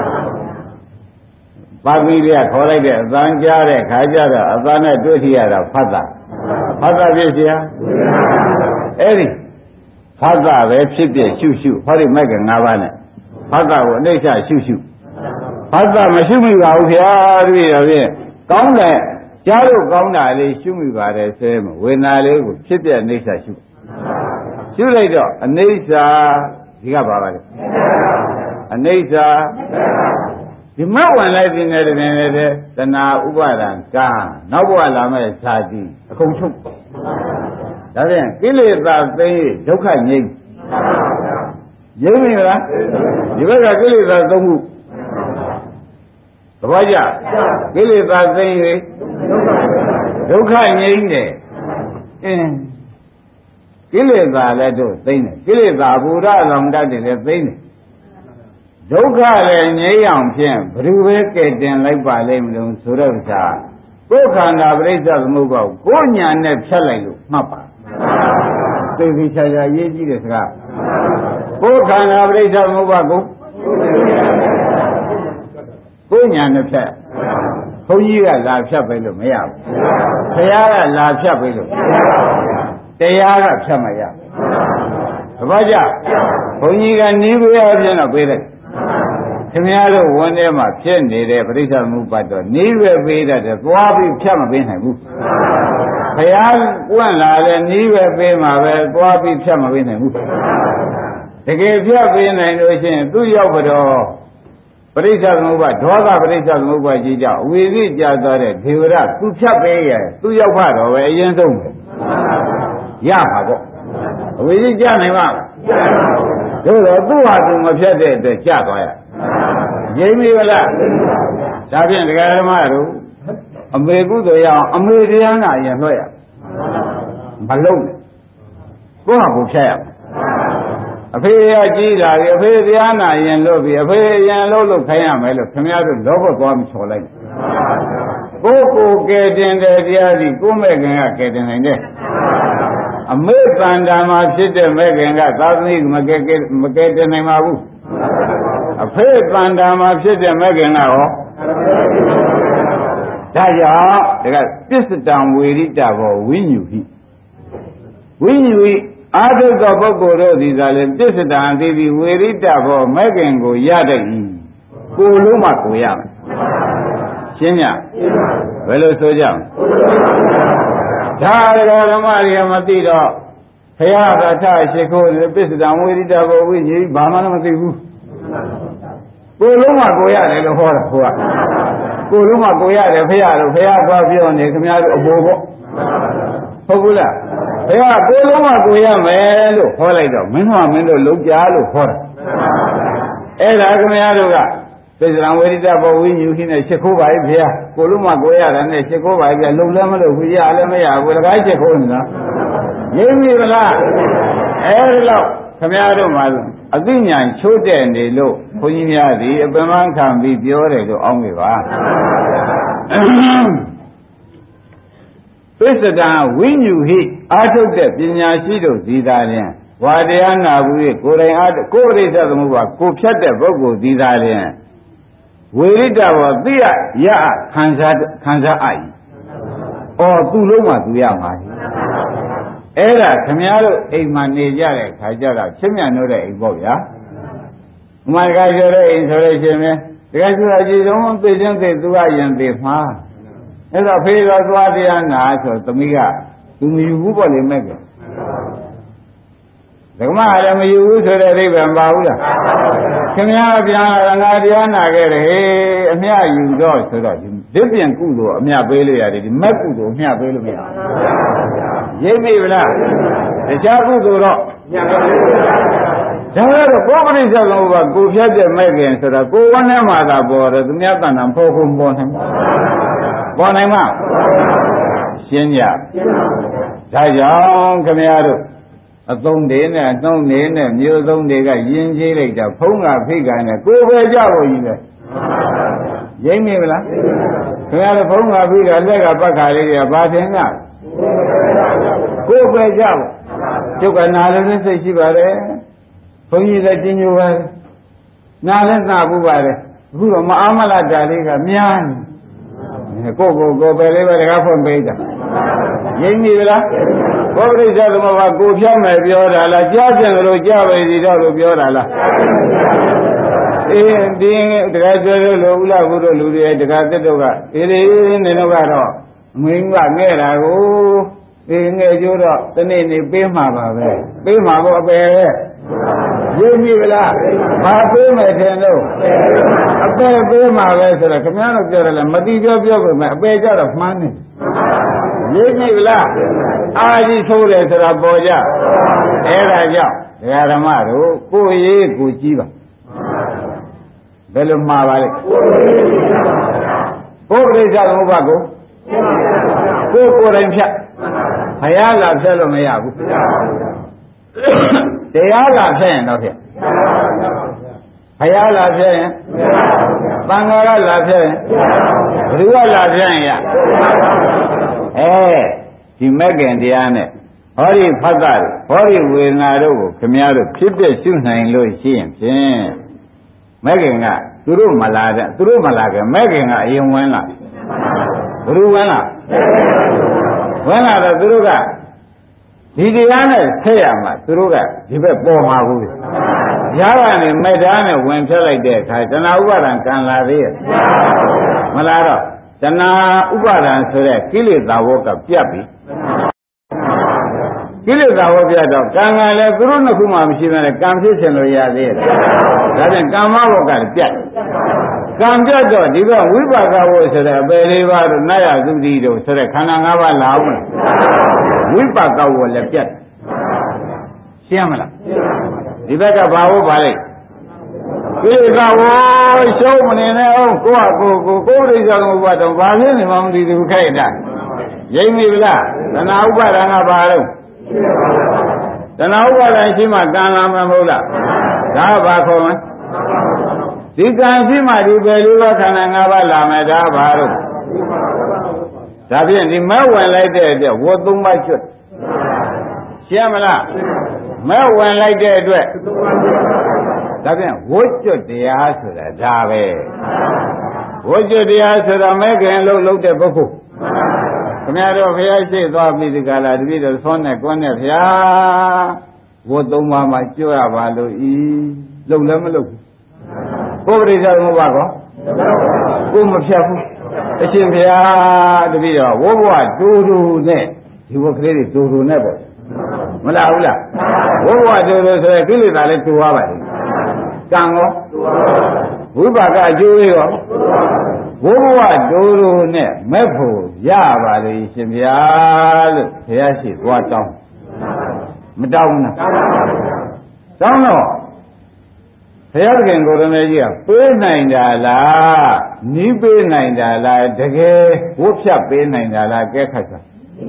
ပါဠိရခေါ်လိုက်တဲ့အသံကြားတဲ့ခါကြတော့အသံနဲ့တွေ့ထရတာဖတ်တာဖတ်တာဖြစ်เสียအဲ့ဒီဖတ်တာပဲဖြစ်ဖြစ်ရှုရှုဟောဒီမိုက်က၅ပါးနဲ့ဖတ်တာကိုအနိစ္စရှုရှုဖတ်တာမရှိမိပါဘူးခင်ဗျာတပည့်တော်ဖြင့်ကောင်းတယ်ကြားလို့ကောင်းတာလေးရှုမိပါတယ်ဆဲမဝေဒနာလေးကိုဖြစ်ဖြစ်အနိစ္စရှုရှုလိုက်တော့အနိစ္စဒီကပါပါလေအနိစ္စဒီမဝင်လိုက်ခြင်းနဲ့တည်းနဲ့တည်းတဏှာဥပါဒံကာနောက်ဘဝလာမဲ့ဇာတိအကုန်ချုပ်ဒါဖြင့်ကိလေသာသိဒုက္ခငြိမ်းငြိမ်းပြီလားဒီဘက်ကကိလေသာသုံးခုသဘောကျကိလေသာသိဒုက္ခငြိမ်းတယ်အင်းကိလေသာလည်းတို့သိတယ်ကိလေသာဘူရလောင်တတ်တယ်လည်းသိတယ်ဒုက္ခလည်းငြိမ်းအောင်ဖြင့်ဘယ်သူပဲကဲတင်လိုက်ပါလိမ့်မလို့ဆိုတော့ဥစ္စာကိုယ်ခန္ဓာပရိစ္ဆေသမုပ္ပါကိုယ်ညာနဲ့ဖြတ်လိုက်လို့မှတ်ပါသိသိချာချာရေးကြည့်တဲ့စကားကိုယ်ခန္ဓာပရိစ္ဆေသမုပ္ပါကိုကိုယ်ညာနဲ့ဖြတ်ဘုန်းကြီးကလာဖြတ်ပဲလို့မရဘူးဘုရားကလာဖြတ်ပဲလို့တရားကဖြတ်မရဘူးဘာကြဘုန်းကြီးကနီးပေးအပြင်တော့ပေးတယ်ခင်ဗျားတို့ဝန်ထဲမှာဖြစ်နေတဲ့ပရိစ္ဆေသမုပ္ပါတော့နီးရွယ်ပေးတတ်တယ်သွားပြီးဖြတ်မပေးနိုင်ဘူးဘုရားကွန့်လာတယ်နီးရွယ်ပေးမှာပဲသွားပြီးဖြတ်မပေးနိုင်ဘူးတကယ်ဖြတ်ပေးနိုင်လို့ရှိရင်သူ့ရောက်တော့ပရိစ္ဆေသမုပ္ပါဒေါသပရိစ္ဆေသမုပ္ပါကြီးကြောင့်အဝိဇ္ဇကြာသွားတဲ့ဒေဝရသူဖြတ်ပေးရဲ့သူ့ရောက်ဖတော့ပဲအရင်ဆုံးရမှာပေါ့အဝိဇ္ဇကြာနိုင်ပါ့တို့တော့သူ့ဟာသူမဖြတ်တဲ့အတွက်ကြာသွားရငြိမ်းပြီလားဒါဖြင့်ဒကာဓမ္မတို့အမေကုသိုလ်ရအောင်အမေတရားနာရင်လွှဲရမလုံးနဲ့ကိုယ့်ဟာကိုဖြတ်ရအဖေရကြီးလာပြီအဖေတရားနာရင်လို့ပြီအဖေရင်လို့လို့ခိုင်းရမယ်လို့ခင်ဗျားတို့လောဘသွားမချော်လိုက်ကိုယ်ကိုကဲတင်တဲ့တရားစီကိုယ်မဲ့ခင်ကကဲတင်နိုင်တယ်အမေတန်တာမှာဖြစ်တဲ့မဲ့ခင်ကသာသမီမကဲကဲမကဲတင်နိုင်ပါဘူးအဖေတန်တာမှာဖြစ်တဲ့မဲ့ခင်ကဟောဒါကြောင့်ဒါကပစ္စတံဝေရိတဘောဝိညုဟိဝိညုဟိအာထုသောပုဂ္ဂိုလ်တို့သည်သာလေပစ္စတံအတိပိဝေရိတဘောမဲ့ခင်ကိုရတတ်၏ကိုလုံးမှကိုရမယ်ရှင်းညဘယ်လိုဆိုကြဒါရကဓမ္မတွေမသိတော့ဘုရားကထရှိခိုးပစ္စတံဝေရိတဘောဝိညုဟိဘာမှမသိဘူးကိုလုံးမှကိုရတယ်လို့ဟောတာဟိုကကိုလုံးမှကိုရတယ်ဖရာလို့ဖရာသွားပြောနေခင်ဗျားတို့အပေါ်ပေါ့ဟုတ်ဘူးလားဖရာကိုလုံးမှကိုရမယ်လို့ဟောလိုက်တော့မင်းတို့ကမင်းတို့လုံးကြားလို့ဟောတာအဲ့ဒါခင်ဗျားတို့ကသစ္စာဝိရိတဘောဝိညုခိနဲ့ရှ िख ိုးပါရဲ့ဖရာကိုလုံးမှကိုရတယ်နဲ့ရှ िख ိုးပါရဲ့ဖရာလုံလည်းမလို့ဘူးရလည်းမရဘူးတခါရှ िख ိုးနေတာရင်းပြီလားအဲ့ဒီတော့ခင်ဗျားတို့မှအသိဉာဏ်ချိုးတဲ့နေလို့ဘုန်းကြီးများသည်အပင်ပန်းခံပြီးပြောတယ်လို့အောင်းခဲ့ပါပစ္စဒံဝိညုဟိအာထုတ်တဲ့ပညာရှိတို့ဒီသာလျင်ဝါတရားနာဘူး၍ကိုယ်တိုင်အားကိုယ်ပရိစ္ဆေသမုပ္ပါကိုဖြတ်တဲ့ပုဂ္ဂိုလ်ဒီသာလျင်ဝေရိတဘောသိရရခံစားခံစားအပ်၏။အော်သူ့လုံးမှသူရမှာ။အဲ့ဒါခမည်းတော်အိမ်မှာနေကြတဲ့ခါကျတော့ချင်းမြတ်လို့တဲ့အိမ်ပေါ့ဗျာ။ဥမာတကယ်ဆိုတဲ့အိမ်ဆိုလို့ရှိရင်တကယ်ဆိုတာကြည်ဆုံးသိချင်းသိသူကရင်သိမှာ။အဲ့တော့ဖေးတော်သွားတရားနာဆိုသမီးကသူမယူဘူးပေါ့လေမဲ့က။ဓမ္မလည်းမယူဘူးဆိုတဲ့အိဗံပါဘူးလား။ခင်ဗျားပြန်လာငါတရားနာခဲ့တယ်ဟေးအမြယူတော့ဆိုတော့ဒီပြန်ကုသိုလ်အမြပေးလို့ရတယ်ဒီမဲ့ကုသိုလ်အမြပေးလို့မရဘူး။ရိပ်ပြီလားတခြားကုသိုလ်တော့ညံပါဘူးဒါကတော့ကိုယ်ပရိစ္ဆေသမုပ္ပါကိုဖြတ်တဲ့မဲ့ခင်ဆိုတော့ကိုယ်ဝန်းထဲမှာသာပေါ်တယ်သူများတန်တန်ဖော်ခုံပေါ်နိုင်ပေါ်နိုင်မှာရှင်းကြဒါကြောင့်ခင်ဗျားတို့အသုံးတွေနဲ့နှုံးတွေနဲ့မျိုးသုံးတွေကယဉ်ကျေးလိုက်တာဖုံးကဖိကနဲ့ကိုယ်ပဲကြဖို့ကြီးပဲရင်းနေမလားခင်ဗျားတို့ဖုံးကဖိကလက်ကပတ်ခါလေးတွေကဘာတင်ကကိုယ်ပဲကြဖို့ကျုပ်ကနာလည်းစိတ်ရှိပါတယ်ဘုန်းကြီးလည်းကျင်ညိုပါတယ်နာလည်းသာဘူးပါတယ်အခုတော့မအားမလတာလေးကများနေကိုကိုကိုပဲလေးပဲတကားဖွင့်ပေးတာရင်းနေလားဘောပရိစ္ဆေသမဘာကိုဖြောင်းမယ်ပြောတာလားကြားကျင်လို့ကြားပဲဒီတော့လို့ပြောတာလားအေးဒီတကားကျွဲလို့ဥလာဘုတို့လူတွေတကားတက်တော့ကအေးလေနေတော့ကတော့ငွေကငဲ့တာကိုအေးငဲ့ကျိုးတော့တနေ့နေ့ပေးမှာပါပဲပေးမှာပေါ့အပယ်ပဲရင်းပြီလားဘာပေးမယ်ထင်လို့အပယ်ပေးမှာပဲဆိုတော့ခင်ဗျားတို့ပြောတယ်လေမတိပြောပြောပဲအပယ်ကြတော့မှန်းနေရင်းပြီလားအာကြီးဆိုးတယ်ဆိုတာပေါ်ကြအဲ့ဒါကြောင့်ဒကာဓမ္မတို့ကိုယ်ရေးကိုကြီးပါဘယ်လိုမှားပါလဲဘုရားရိစ္ဆာသမုပ္ပါကိုကိုယ်ကိုယ်တိုင်ဖြတ်ဘုရားလာဖြတ်လို့မရဘူးတရားလာဖြတ်ရင်တော့ဖြတ်ဘုရားလာဖြတ်ရင်သံဃာကလာဖြတ်ရင်ဘယ်သူကလာဖြတ်ရင်ရအဲဒီမဲ့ခင်တရားနဲ့ဟောဒီဖတ်တာဟောဒီဝေဒနာတို့ကိုခမည်းတော်ဖြစ်ပြရှုနိုင်လို့ရှိရင်ဖြင့်မဲ့ခင်ကသူတို့မလာတဲ့သူတို့မလာခင်မဲ့ခင်ကအရင်ဝင်လာဘယ်လိုဝင်လာဝင်လာတော့သူတို့ကဒီတရားနဲ့ဆက်ရမှာသူတို့ကဒီဘက်ပေါ်မှာဘူးရကနေမဲ့သားနဲ့ဝင်ဖြတ်လိုက်တဲ့အခါတဏှာဥပါဒံကံလာသေးရဲ့မလာတော့တဏှာဥပါဒံဆိုတဲ့ကိလေသာဝကပြတ်ပြီကိလေသာဝပြတ်တော့ကံကလည်းသူတို့နှစ်ခုမှမရှိဘဲနဲ့ကံဖြစ်ချင်လို့ရသေးရဲ့ဒါပြန်ကမ္မဝကလည်းပြတ်ကံပြတ်တော့ဒီဘက်ဝိပါကဝဆိုတဲ့အပေလေးပါးတို့နတ်ရသုတိတို့ဆိုတဲ့ခန္ဓာ၅ပါးလာအောင်ဝိပါကဝလည်းပြတ်ရှင်းမလားဒီဘက်ကဘာဝပါလိမ့်ကိလေသာဝရှုံးမနေနဲ့အောင်ကိုယ့်အကိုကိုကိုယ်ရိစ္ဆာသမုပ္ပါတော့ဘာဖြစ်နေမှမသိဘူးခိုက်တာရိမ့်ပြီလားတဏှာဥပါဒံကဘာလို့တဏှာဥပါဒံရှိမှကံလာမှာမဟုတ်လားဒါကဘာခေါ်မလဲဒီကံရှိမှဒီပဲလေးပါးခန္ဓာ၅ပါးလာမယ်ဒါဘာလို့ဒါဖြင့်ဒီမဲ့ဝင်လိုက်တဲ့အတွက်ဝတ်သုံးပါးကျွတ်ရှင်းမလားမဲ့ဝင်လိုက်တဲ့အတွက်ဒါဖြင့်ဝတ်ကျွတ်တရားဆိုတာဒါပဲဝတ်ကျွတ်တရားဆိုတာမဲ့ခင်လို့လုပ်တဲ့ပုဂ္ဂိုလ်ခင်ဗျားတို့ဘုရားရှိသွားပြီဒီကလာတပည့်တော်ဆွမ်းနဲ့ကွန်းနဲ့ဗျာဝတ်သုံးပါးမှာကျွတ်ရပါလို့ဤလုံလည်းမလုံဘူးကိုယ်ပရိစ္ဆေသမုပ္ပါကောကိုမဖြတ်ဘူးအရှင်ဘုရားတပည့်တော်ဝဘဝတူတူနဲ့ဒီဘုကလေးတွေတူတူနဲ့ပေါ့မလားဘူးလားဝဘဝတူတူဆိုရင်ကိလေသာလည်းတူသွားပါလိမ့်ကံရောဝိပါကအကျိုးလေးရောဘုဘဝတူတူနဲ့မဲ့ဖို့ရပါလေရှင်ဘုရားလို့ဘုရားရှိသွားတောင်းမတောင်းဘူးလားတောင်းတော့ဘုရားခင်ကိုရမေကြီးကပေးနိုင်တာလားနီးပေးနိုင်တာလားတကယ်ဝတ်ဖြတ်ပေးနိုင်တာလားကဲခတ်တာ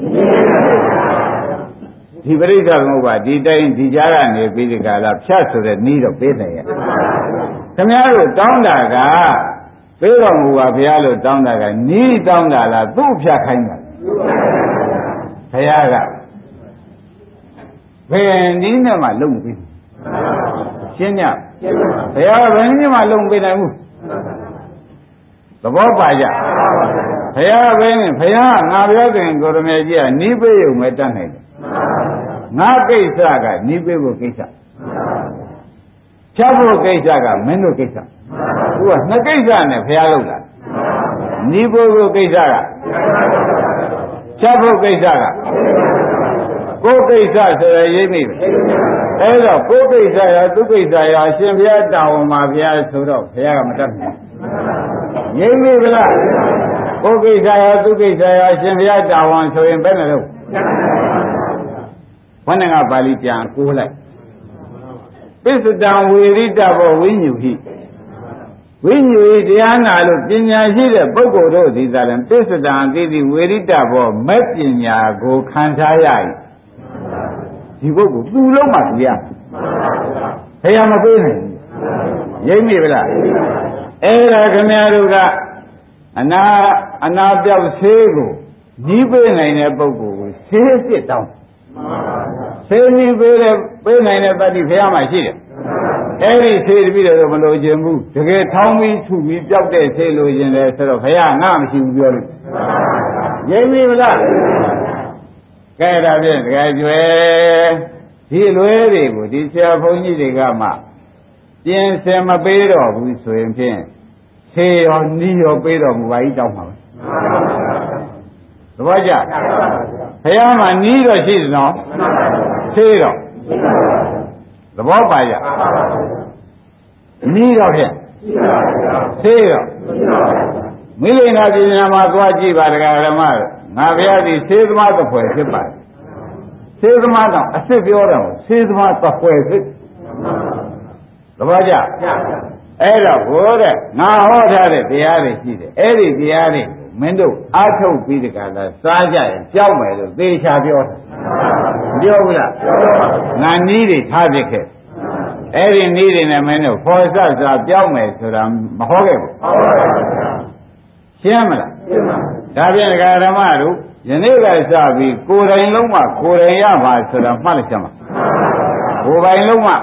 ဒီပရိစ္ဆေသမုပ္ပါဒီတိုင်းဒီကြားကနေပြီးဒီကလာဖြတ်ဆိုတဲ့နီးတော့ပေးနိုင်ရဲ့ခင်ဗျားတို့တောင်းတာကပေးတော်မူပါဘုရားလို့တောင်းတာကနီးတောင်းတာလားသူ့ဖြတ်ခိုင်းတာဘုရားကဘယ်နည်းနဲ့မှလုံပြီးရှင်းညဘုရားဘယ်နည်းမှလုံပေးနိုင်ဘူးသဘောပါကြဘုရားဘယ်နဲ့ဘုရားငါပြောခင်ကိုရမေကြီးကနီးပေးုံပဲတတ်နိုင်တယ်ငါကိစ္စကနီးပေးဖို့ကိစ္စဖြတ်ဖို့ကိစ္စကမင်းတို့ကိစ္စသူကနှစ်ကိစ္စနဲ့ဘုရားလုပ်တာနီးဖို့ကိစ္စကဖြတ်ဖို့ကိစ္စကကိုယ်ကိစ္စဆိုရရေးမိပဲအဲဒါကိုယ်ကိစ္စရောသူကိစ္စရောအရှင်ဘုရားတောင်းမှာဘုရားဆိုတော့ဘုရားကမတတ်ဘူးရေးမိဗလားကိုယ်ကိစ္စရောသူကိစ္စရောအရှင်ဘုရားတောင်းဆိုရင်ဘယ်နဲ့လို့ဘုန်းကပါဠိပြန်ကိုးလိုက်ပစ္စတံဝေရိတဘောဝိညူဟိဝိညူဟိတရားနာလို့ပညာရှိတဲ့ပုဂ္ဂိုလ်တို့ဒီသာရင်ပစ္စတံအတိတိဝေရိတဘောမဲ့ပညာကိုခံထားရ၏ဒီပုဂ္ဂိုလ်သူ့လုံးမှသူရဘယ်မှာပေးနိုင်ရိပ်မိဗလားအဲ့ဒါခင်ဗျားတို့ကအနာအနာပြောက်ဆေးကိုညီးပေးနိုင်တဲ့ပုဂ္ဂိုလ်ကိုဆေးစစ်တောင်းဆေးညီးပေးတဲ့ပေးနိုင်တဲ့တတိဘုရားမှာရှိတယ်အဲ့ဒီဆေးတပိတော့မလိုချင်ဘူးတကယ်ထောင်းပြီးထုပြီးပြောက်တဲ့ဆေးလိုချင်တယ်ဆိုတော့ဘုရားငါမရှိဘူးပြောလို့ရိပ်မိဗလားကဲဒါဖြင့်တကယ်ကျွယ်ဒီလွဲတွေကိုဒီဆရာဘုန်းကြီးတွေကမှပြင်ဆင်မပေးတော့ဘူးဆိုရင်ဖြင့်ဆေးရောနီးရောပေးတော့မူပါကြီးတောင်းပါပဲသဘောကျဘုရားမှာနီးတော့ရှိသလားဆေးတော့သဘောပါကြနီးတော့ဖြင့်ဆေးတော့မိလိန်နာပြည်ညာမှာသွားကြည့်ပါတရားဓမ္မငါဘုရားဒီဆေးသမားတစ်ဖွဲ့ဖြစ်ပါတယ်ဆေးသမားတော့အစ်စ်ပြောတော့ဆေးသမားတစ်ဖွဲ့ဖြစ်သဘောကျအဲ့တော့ဘိုးတဲ့ငါဟောထားတဲ့တရားတွေရှိတယ်အဲ့ဒီတရားတွေမင်းတို့အားထုတ်ပြီးတကလားစားကြရင်ကြောက်မယ်လို့သေချာပြောတယ်ပြောဘူးလားငါနီးတွေထားပြခဲ့အဲ့ဒီနီးတွေနဲ့မင်းတို့ဖော်ဆစားပြောက်မယ်ဆိုတာမဟောခဲ့ဘူးရှင်းမလားရှင်းပါဒါဖြင့်ဒကာဓမ္မတို့ယနေ့ကစပြီးကိုယ်တိုင်လုံးမှကိုယ်တိုင်ရပါဆိုတာမှတ်လိုက်ကြမှာကိုယ်ပိုင်လုံးမှ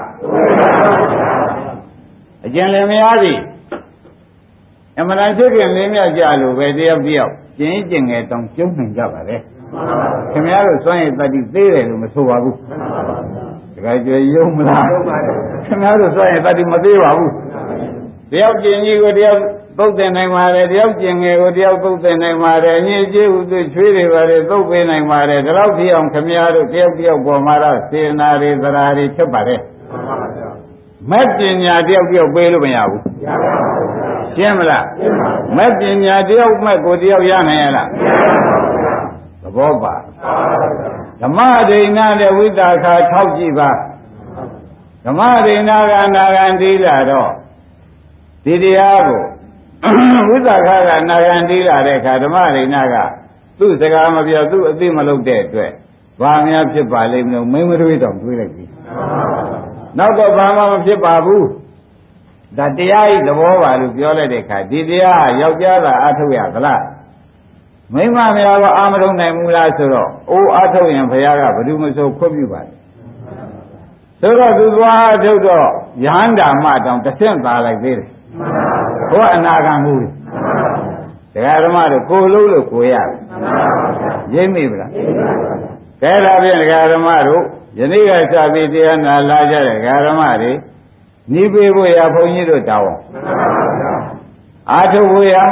အကျဉ်းလည်းမရသည်အမှန်တန်ဖြစ်ခင်လင်းမြကြလို့ပဲတယောက်တယောက်ကျင်းကျင်ငယ်တောင်ကျုံးနိုင်ကြပါလေခင်ဗျားတို့စွန့်ရည်တတိသေးတယ်လို့မဆိုပါဘူးတခါကျွေယုံမလားခင်ဗျားတို့စွန့်ရည်တတိမသေးပါဘူးတယောက်ကျင်ကြီးကိုတယောက်သုတ်တင်နိုင်ပါတယ်တယောက်ကျင်ငယ်ကိုတယောက်သုတ်တင်နိုင်ပါတယ်အညစ်အကြေးဥသွေးချွေးတွေပါတယ်သုတ်ပေးနိုင်ပါတယ်ဒါတော့ဒီအောင်ခင်ဗျားတို့တယောက်တယောက်ပေါ်မှာတော့စေနာတွေသရာတွေဖြစ်ပါတယ်မက်ပညာတယောက်တယောက်ပေးလို့မရဘူးရှင်းမလားမက်ပညာတယောက်မဲ့ကိုတယောက်ရနိုင်ရလားသဘောပါဓမ္မဒိဏနဲ့ဝိတာခာထောက်ကြည့်ပါဓမ္မဒိဏကနာဂန္တိလာတော့ဒီတရားကိုဝိသခာကနာဂန္တိလာတဲ့အခါဓမ္မဒိဏကသူ့စကားမပြောသူ့အသိမလုပ်တဲ့အတွက်ဘာများဖြစ်ပါလိမ့်မလို့မင်းမတွေးတော့တွေးလိုက်ပြီနောက်တော့ဘာမှမဖြစ်ပါဘူးဒါတရားဤသဘောပါလို့ပြောလိုက်တဲ့အခါဒီတရားယောက်ျားသာအားထုတ်ရသလားမိန်းမများကအာမထုတ်နိုင်ဘူးလားဆိုတော့အိုးအားထုတ်ရင်ဘုရားကဘယ်သူမဆိုခွင့်ပြုပါတယ်ဆိုတော့သူသွားအားထုတ်တော့ယဟန္တာမတောင်တစ်ဆင့်သာလိုက်သေးတယ်ဘုရားအနာဂံမှုတရားဓမ္မတို့ကိုလုံးလို့ကိုရတယ်ရိပ်မိဗလားကဲဒါဖြင့်တရားဓမ္မတို့ယနေ့ကစပြီးတရားနာလာကြတဲ့ဓမ္မတွေနိဗ္ဗေဖို့ရဘုန်းကြီးတို့တောင်းအာထုဖို့ရ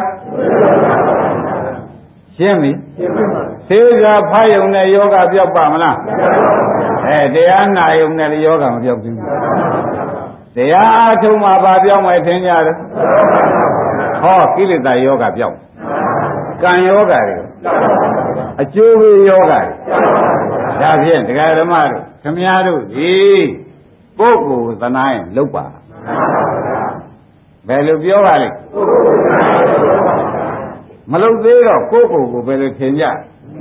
ရှင်းပြီသေချာဖတ်ယုံနဲ့ယောဂပြောက်ပါမလားအဲတရားနာယုံနဲ့ယောဂမပြောက်ဘူးတရားအာထုမှာဘာပြောင်းမယ်ထင်ကြတယ်ဟောကိလေသာယောဂပြောက်ကံယောဂတွေအကျိုးပေးယောဂတွေဒါဖြင့်တရားဓမ္မတို့ခမည်းတော်ဒီပုဂ္ဂိုလ်သနာရင်လုတ်ပါဘယ်လိုပြောပါလိမ့်မလုတ်သေးတော့ကိုယ့်ကိုယ်ကိုဘယ်လိုထင်ကြ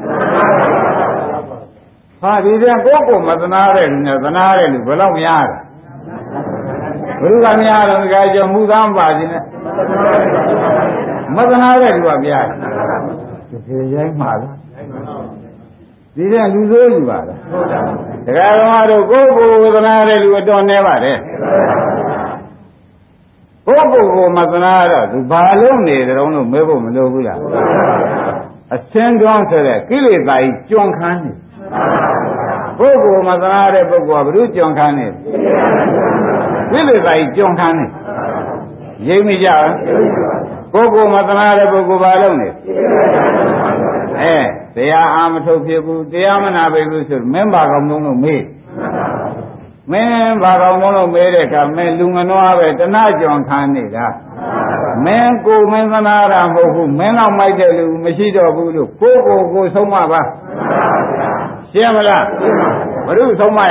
ဟာဒီတဲ့ကိုယ့်ကိုယ်မသနာတဲ့လူနဲ့သနာတဲ့လူဘယ်တော့များလဲဘယ်လိုကများတော့ဒီကကြောင့်မူသားပါခြင်းနဲ့မသနာတဲ့လူကများတယ်ဒီရိုင်းမှာလားဒီတဲ့လူဆိုးอยู่ပါလားတရားဓမ္မတို့ကိုယ့်ကိုယ်ဝေဒနာတဲ့လူအတော်နေပါတယ်ကိုယ့်ကိုယ်ကိုမသနာတော့သူဘာလုံးနေကြတော့လို့မဲဖို့မလိုဘူးလားအစင်းတွန်းဆိုတဲ့ကိလေသာကြီးကြွန်ခန်းနေကိုယ့်ကိုယ်မသနာတဲ့ပုဂ္ဂိုလ်ကဘုရုကြွန်ခန်းနေကိလေသာကြီးကြွန်ခန်းနေရိပ်မိကြလားကိုယ့်ကိုယ်မသနာတဲ့ပုဂ္ဂိုလ်ဘာလုံးနေအဲတရားအာမထုတ်ဖြစ်ဘူးတရားမနာပဲဘူးဆိုမင်းဘာကောင်လုံးလို့မေးမင်းဘာကောင်လုံးလို့မေးတဲ့အခါမင်းလူငနွားပဲတဏှကြွန်ခန်းနေတာမင်းကိုမင်းသနာတာမဟုတ်ဘူးမင်းတော့မိုက်တဲ့လူမရှိတော့ဘူးလို့ကိုယ့်ကိုယ်ကိုဆုံးမပါရှင်းမလားဘုရုဆုံးမရ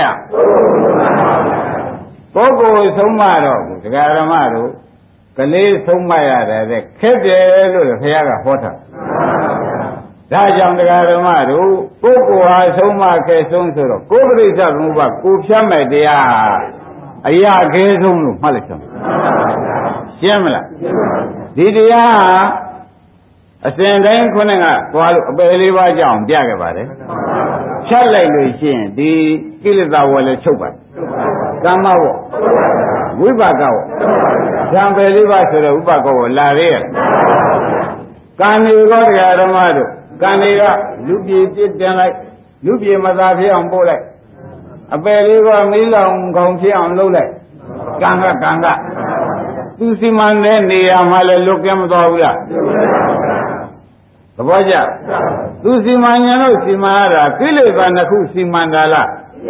ကိုယ့်ကိုယ်ဆုံးမတော့ဘူးတရားဓမ္မတို့ကလေးဆုံးမရတယ်တဲ့ခက်တယ်လို့ဘုရားကဟောတာဒါကြောင့်တရားဓမ္မတို့ပုဂ္ဂိုလ်ဟာဆုံးမခဲဆုံးဆိုတော့ကိုယ်ပရိစ္ဆေသမုပ္ပါကိုဖြတ်မဲ့တရားအရာခဲဆုံးလို့မှတ်လိုက်စမ်းရှင်းမလားဒီတရားအစဉ်တိုင်းခုနကသွားလို့အပယ်လေးပါးကြောင့်ပြခဲ့ပါတယ်ဖြတ်လိုက်လို့ရှိရင်ဒီကိလေသာဝယ်လည်းချုပ်ပါတယ်ကမ္မဝဝိပါကဝဇံပယ်လေးပါးဆိုတော့ဥပကောဝလာရဲကံဒီကောတရားဓမ္မတို့ကံတွေကလူပြေပြစ်တင်လိုက်လူပြေမသာဖြစ်အောင်ပို့လိုက်အပယ်လေးပါးမီးလောင်ခေါင်ဖြစ်အောင်လုပ်လိုက်ကံကကံကသူစီမံတဲ့နေရာမှာလည်းလွတ်ကဲမသွားဘူးလားသဘောကျသူစီမံညာလို့စီမံရတာကိလေသာနှစ်ခုစီမံတာလား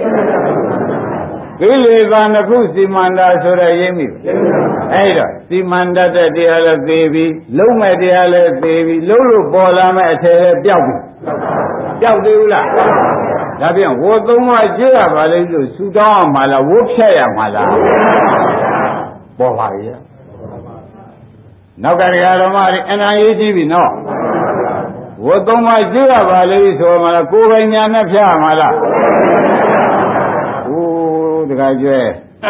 ကိလေသာနှစ်ခုစီမံတာဆိုတော့ရိပ်မိအဲ့တော့စီမံတတ်တဲ့တရားလည်းသိပြီလုံးမဲ့တရားလည်းသိပြီလုံးလို့ပေါ်လာမဲ့အထည်လည်းပျောက်ပြီပျောက်သေးဘူးလားဒါပြန်ဝတ်သုံးပါးကြည့်ရပါလိမ့်လို့ဆူတောင်းအောင်မလားဝတ်ဖြတ်ရမှာလားပေါ်ပါရဲ့နောက်ကတရားဓမ္မတွေအနာရေးကြည့်ပြီနော်ဝတ်သုံးပါးကြည့်ရပါလိမ့်ဆိုမှလားကိုယ်ပိုင်ညာနဲ့ဖြတ်ရမှာလားတခါကျွဲ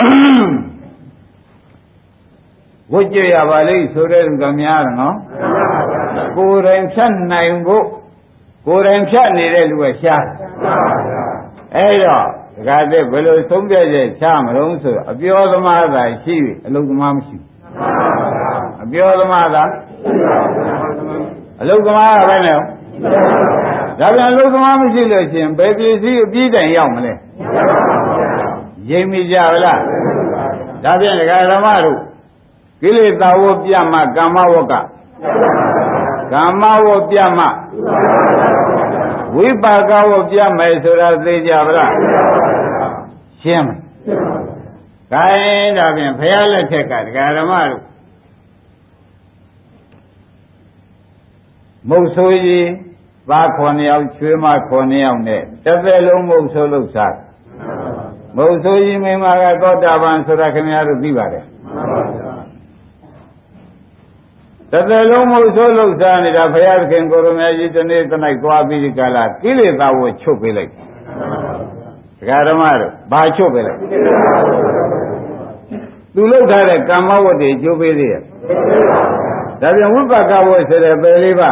ဝတ်ကြရပါလိမ့်ဆိုတဲ့လူကများတယ်နော်ကိုယ်တိုင်ဖြတ်နိုင်ဖို့ကိုယ်တိုင်ဖြတ်နေတဲ့လူကရှားအဲ့တော့တခါတည်းဘယ်လိုဆုံးဖြတ်ချက်ချမလို့ဆိုအပြောသမားသာရှိပြီအလုပ်သမားမရှိဘူးအပြောသမားသာအလုပ်သမားကပဲနဲ့ဒါပြန်အလုပ်သမားမရှိလို့ရှိရင်ဘယ်ပစ္စည်းအပြည့်တိုင်ရောက်မလဲရိပ်မိကြဗလားဒါဖြင့်ဒကာဓမ္မတို့ကိလေသာဝပြမကမ္မဝကကမ္မဝပြမဝိပါကဝပြမယ်ဆိုတာသိကြဗလားရှင်းမယ်ခိုင်းဒါဖြင့်ဘုရားလက်ထက်ကဒကာဓမ္မတို့မုတ်ဆိုးကြီးသားခွန်ယောက်ချွေးမခွန်ယောက်နဲ့တစ်သက်လုံးမုတ်ဆိုးလို့စားမုတ်ဆိုးကြီးမိမကသောတာပန်ဆိုတာခင်ဗျားတို့သိပါတယ်တသက်လုံးမုတ်ဆိုးလို့စားနေတာဘုရားသခင်ကိုရမကြီးတနေ့တနိုင်သွားပြီးဒီကလာကိလေသာဝချုပ်ပေးလိုက်ဒကာဓမ္မတို့ဘာချုပ်ပေးလိုက်သူလောက်ထားတဲ့ကမ္မဝတ်တွေကျိုးပေးသေးရဲ့ဒါပြန်ဝိပါကဝတ်ဆိုတဲ့ပယ်လေးပါ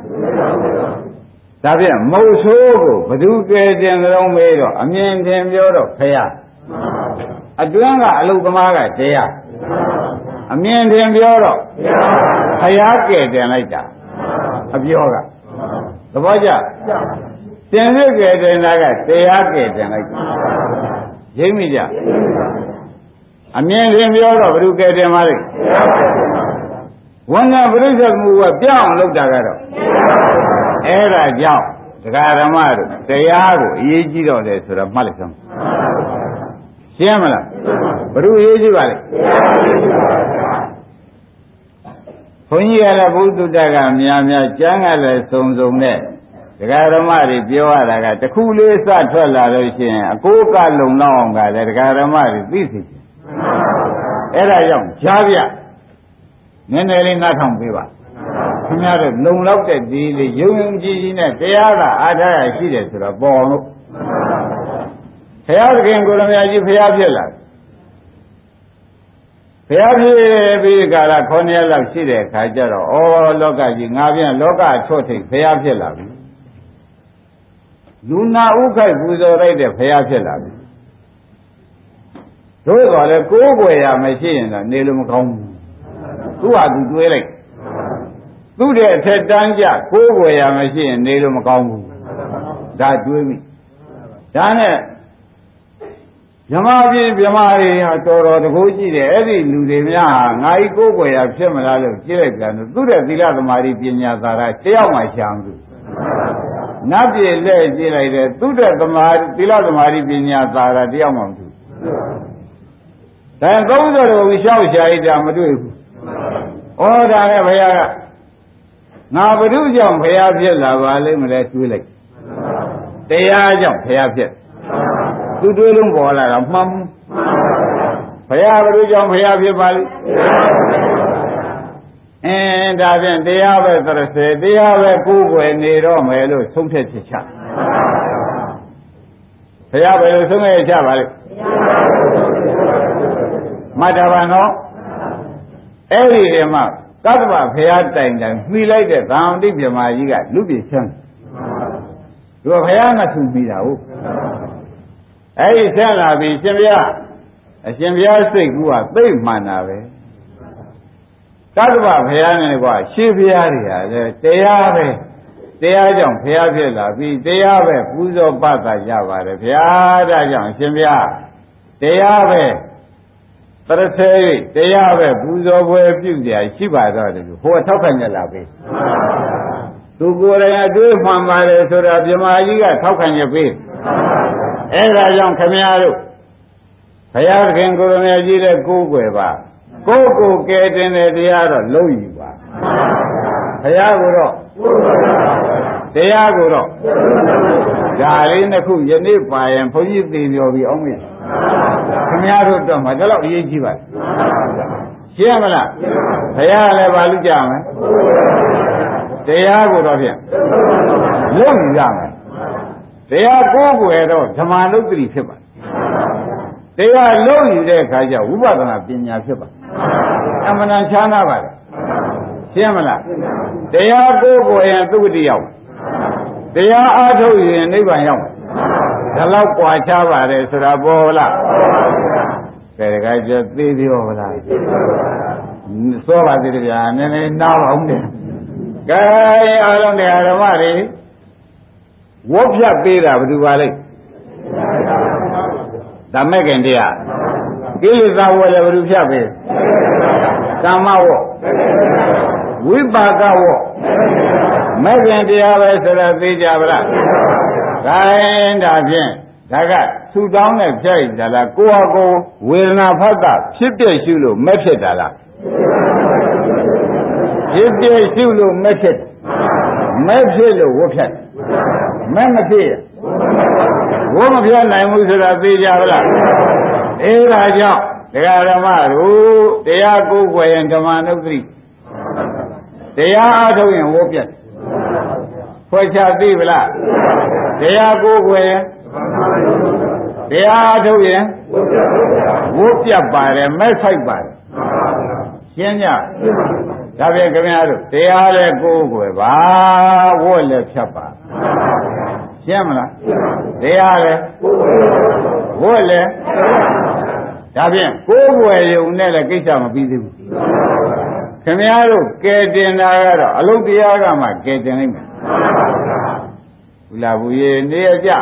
ဒါဖြင့်မုတ်ဆိုးကိုဘသူကဲတင်ကြုံမေးတော့အမြင်တင်ပြောတော့ဖယားအတွင်းကအလုသမားကတရားအမြင်တင်ပြောတော့ဖယားကဲတင်လိုက်တာအပြောကသဘောကျတင်ရကဲတင်တာကတရားကဲတင်လိုက်တာရိပ်မိကြအမြင်တင်ပြောတော့ဘသူကဲတင်ပါလိမ့်ဝန္ဒပရိစ္ဆေမှုကပြောင်းလောက်တာကတော့အဲ့ဒါကြောင့်ဒကာဓမ္မတို့တရားကိုအရေးကြီးတော့တယ်ဆိုတော့မှတ်လိုက်စမ်းရှင်းမလားဘ누구အရေးကြီးပါလဲဘုန်းကြီးကလည်းဘုဒ္ဓတကများများကျမ်းကလည်းစုံစုံနဲ့ဒကာဓမ္မတွေပြောရတာကတခုလေးစထွက်လာလို့ရှိရင်အကိုးကလုံလောက်အောင်ကလည်းဒကာဓမ္မတွေသိသိချင်းအဲ့ဒါကြောင့်ကြားပြနည်းနည်းလေးနားထောင်ပေးပါခင်ဗျားတို့လုံလောက်တဲ့ဒီလေးယုံယုံကြည်ကြည်နဲ့တရားကအားထားရရှိတယ်ဆိုတော့ပေါ်လို့ဘုရားသခင်ကိုရမကြီးဘုရားဖြစ်လာဘုရားဖြစ်ပြီးကာလခုနှစ်ရက်လောက်ရှိတဲ့အခါကျတော့ဩလောကကြီးငါပြန်လောကချော့ထိပ်ဘုရားဖြစ်လာပြီလူနာဥခိုက်ပူဇော်လိုက်တဲ့ဘုရားဖြစ်လာပြီတို့ကလည်းကိုးကွယ်ရမရှိရင်တော့နေလို့မကောင်းဘူးသူ့ဟာသူတွေးလိုက်သူ့တဲ့အထက်တန်းကြကိုးကွယ်ရမရှိရင်နေလို့မကောင်းဘူးဒါတွေးမိဒါနဲ့မြမပြေမြမတွေဟာတော်တော်တကိုးကြည့်တယ်အဲ့ဒီလူတွေများဟာငါဤကိုးကွယ်ရဖြစ်မလားလို့ကြည့်လိုက်ပြန်သူ့တဲ့သီလသမာဓိပညာသာရတယောက်မှရှာမလို့နတ်ပြည်လက်ကြည့်လိုက်တယ်သူ့တဲ့သမာဓိသီလသမာဓိပညာသာရတယောက်မှမသူဒါသုံးတော်ကိုရှောက်ရှာရတာမတွေ့ဘူးဩဒါလည်းဘုရားကငါဘု து ကြောင့်ဘုရားဖြစ်လာပါလိမ့်မလဲတွေးလိုက်တရားကြောင့်ဘုရားဖြစ်သူတွေးလုံးပေါ်လာတာမှန်ဘုရားဘု து ကြောင့်ဘုရားဖြစ်ပါလိမ့်အင်းဒါဖြင့်တရားပဲသရစေတရားပဲကိုယ်ွယ်နေတော့မယ်လို့ဆုံးဖြတ်ချက်ချဘုရားဘယ်လိုဆုံးဖြတ်ချပါလဲမတ္တဗံနော်အဲ့ဒီတည်းမှာကတ္တဗဘုရားတိုင်တိုင်မှီလိုက်တဲ့သံတိပြမကြီးကလူပြချမ်းသူကဘုရားကသူမိတာဟုတ်အဲ့ဒီဆက်လာပြီရှင်ဘုရားအရှင်ဘုရားစိတ်ကူကသိမှန်တာပဲကတ္တဗဘုရားနဲ့ကွာရှေးဘုရားတွေဟာလေတရားပဲတရားကြောင့်ဘုရားဖြစ်လာပြီတရားပဲပူဇော်ပသရပါတယ်ဗျာဒါကြောင့်အရှင်ဘုရားတရားပဲတရစေတရားပဲပူဇော်ပွဲပြုကြရှိပါတော့တယ်ဟိုထောက်ခံကြလားပဲသူကိုယ်တိုင်အတွေးမှန်ပါတယ်ဆိုတာပြမကြီးကထောက်ခံကြပေးအဲဒါကြောင့်ခမည်းတော်ဘုရားသခင်ကိုရမေကြီးတဲ့ကိုးကွယ်ပါကိုယ်ကိုကယ်တင်တဲ့တရားတော့လုံးယူပါဘုရားကိုတော့တရားကိုတော့ဒါလေးနှစ်ခုယနေ့ပါရင်ဘုန်းကြီးသိပြောပြီးအောင်မေးခင်ဗျားတို့တော့မှဒါတော့အရေးကြီးပါရှင်းမလားဘုရားလည်းပါလို့ကြမယ်တရားကိုတော့ဖြင့်လုံးယူရမယ်တရားကိုယ်ကိုယ်တော့ဓမ္မနုတ္တိဖြစ်ပါတရားလုံးယူတဲ့အခါကျဝိပဿနာပညာဖြစ်ပါအမှန်တန်ချမ်းသာပါလေရှင်းမလားတရားကိုယ်ကိုယ်ရင်သုဂတိရောက်တရားအားထုတ်ရင်နိဗ္ဗာန်ရောက်ဒါတော့ကြွာချပါတယ်ဆိုတာပေါ်လားကဲဒါကြသေးသေးပါလားစောပါသေးတယ်ဗျာနည်းနည်းနားအောင်တယ်ကဲအားလုံးတရားဓမ္မတွေဝတ်ဖြတ်ပေးတာဘယ်သူပါလဲဓမ္မကင်တရားကိလေသာဝလည်းဘယ်သူဖြတ်ပေးကာမဝဝိပါကဝမဂ္ဂင်တရားပဲဆိုတော့သိကြပါလားခိုင်းဒါဖြင့်ဒါကသူ့တောင်းနဲ့ဖြတ်ရတာလားကိုယ့်ဟာကိုယ်ဝေဒနာဖတ်တာဖြစ်ပြရှုလို့မဖြစ်တာလားဖြစ်ပြရှုလို့မဖြစ်မဖြစ်လို့ဝတ်ဖြတ်မမဖြစ်ဝတ်မဖြတ်နိုင်ဘူးဆိုတာသိကြပါလားအဲဒါကြောင့်တရားဓမ္မတို့တရားကိုယ်ွယ်ရင်ဓမ္မနုတ္တိတရားအားထုတ်ရင်ဝတ်ပြတ်ဖွယ်ချသိပလားတရားကိုယ်ွယ်ရင်တရားအားထုတ်ရင်ဝတ်ပြတ်ပါတယ်မဲ့ဆိုင်ပါတယ်ရှင်းကြဒါဖြင့်ခင်ဗျားတို့တရားလည်းကိုယ်ွယ်ပါဝတ်လည်းဖြတ်ပါရှင်းမလားတရားလည်းဝတ်လည်းဒါဖြင့်ကိုယ်ွယ်ရုံနဲ့လည်းကိစ္စမပြီးသေးဘူးခင်ဗျားတို့ကဲတင်တာကတော့အလုတ်တရားကမှကဲတင်လိုက်မယ်ဘုလားဘူးရေနေရကြ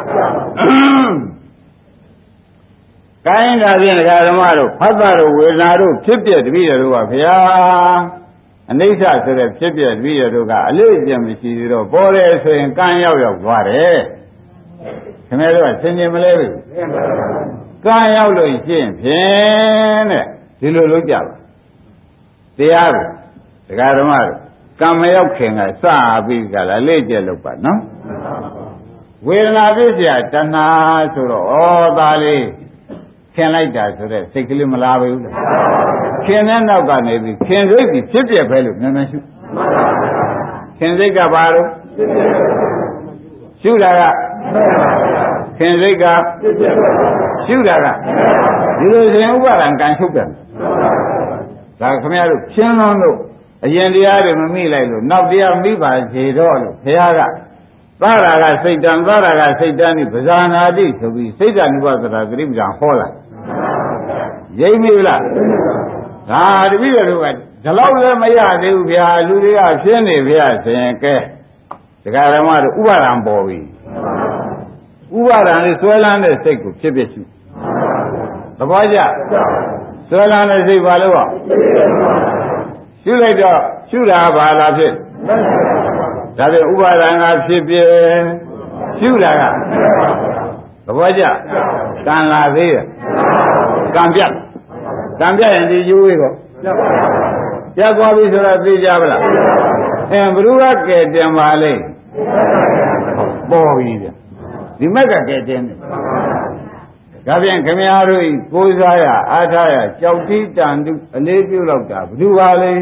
ကိုင်းတာဖြင့်ဒကာဓမ္မတို့ဖတ်တာတို့ဝေဒနာတို့ဖြစ်ပြတပည့်တို့ကဗျာအနိစ္စဆိုတဲ့ဖြစ်ပြတပည့်တို့ကအလေးအကျင့်မရှိသေးတော့ပေါ်တယ်ဆိုရင်ကံရောက်ရောက်သွားတယ်ခင်ဗျားတို့ကသင်ကျင်မလဲဘူးကံရောက်လို့ရှိရင်ဖြင့်တဲ့ဒီလိုလုပ်ကြပါတရားကိုဒကာဓမ္မတို့ကံမရောက်ခင်ကစပြီးကြလားလေ့ကျက်လုပ်ပါနော်ဝေဒနာပြည့်စရာတဏှာဆိုတော့ဩသားလေးခင်လိုက်တာဆိုတဲ့စိတ်ကလေးမလားဘူးလားခင်တဲ့နောက်ကနေပြီးခင်စိတ်ကြီးဖြစ်ပြပဲလို့မြန်မြန်ရှုခင်စိတ်ကဘာလို့ရှုတာကခင်စိတ်ကရှုတာကဒီလိုဆိုရင်ဥပါဒံကံရှုပြန်ဒါခင်ဗျားတို့ရှင်းလုံးလို့အရင်တရားတွေမမိလိုက်လို့နောက်တရားမိပါခြေတော့လို့ဘုရားကသာရာကစိတ်တံသာရာကစိတ်တံဒီပဇာနာတိဆိုပြီးစိတ်တ ानु ပသရာသတိပ္ပံဟောလာရိပ်မိလားဒါတပည့်တော်ကဒီလောက်လည်းမရသေးဘူးဗျာလူတွေကရှင်းနေဗျာဆိုရင်ကဲဒကာဓမ္မတို့ဥပါဒံပေါ်ပြီဥပါဒံလေးဆွဲလန်းတဲ့စိတ်ကိုဖြစ်ဖြစ်ရှုသဘောကျဆွဲလန်းတဲ့စိတ်ဘာလို့อ่ะရှုလိုက်တော့ရှုတာဘာလာဖြစ်ဒါပြန်ဥပါဒံကဖြစ်ဖြစ်ရှုတာကသဘောကျကံလာသေးတယ်ကံပြတ်ကံပြတ်ရင်ဒီယူဝေးတော့ပြတ်သွားပြီဆိုတော့သိကြပါလားအဲဘ누구ကကဲတင်ပါလိမ့်ပေါ်ပြီဗျဒီမက်ကကဲတင်တယ်ဒါဖြင့်ခမည်းတော်ဤကိုးစားရအားထားရကြောက်တိတန်တုအလေးပြုလောက်တာဘယ်သူပါလဲ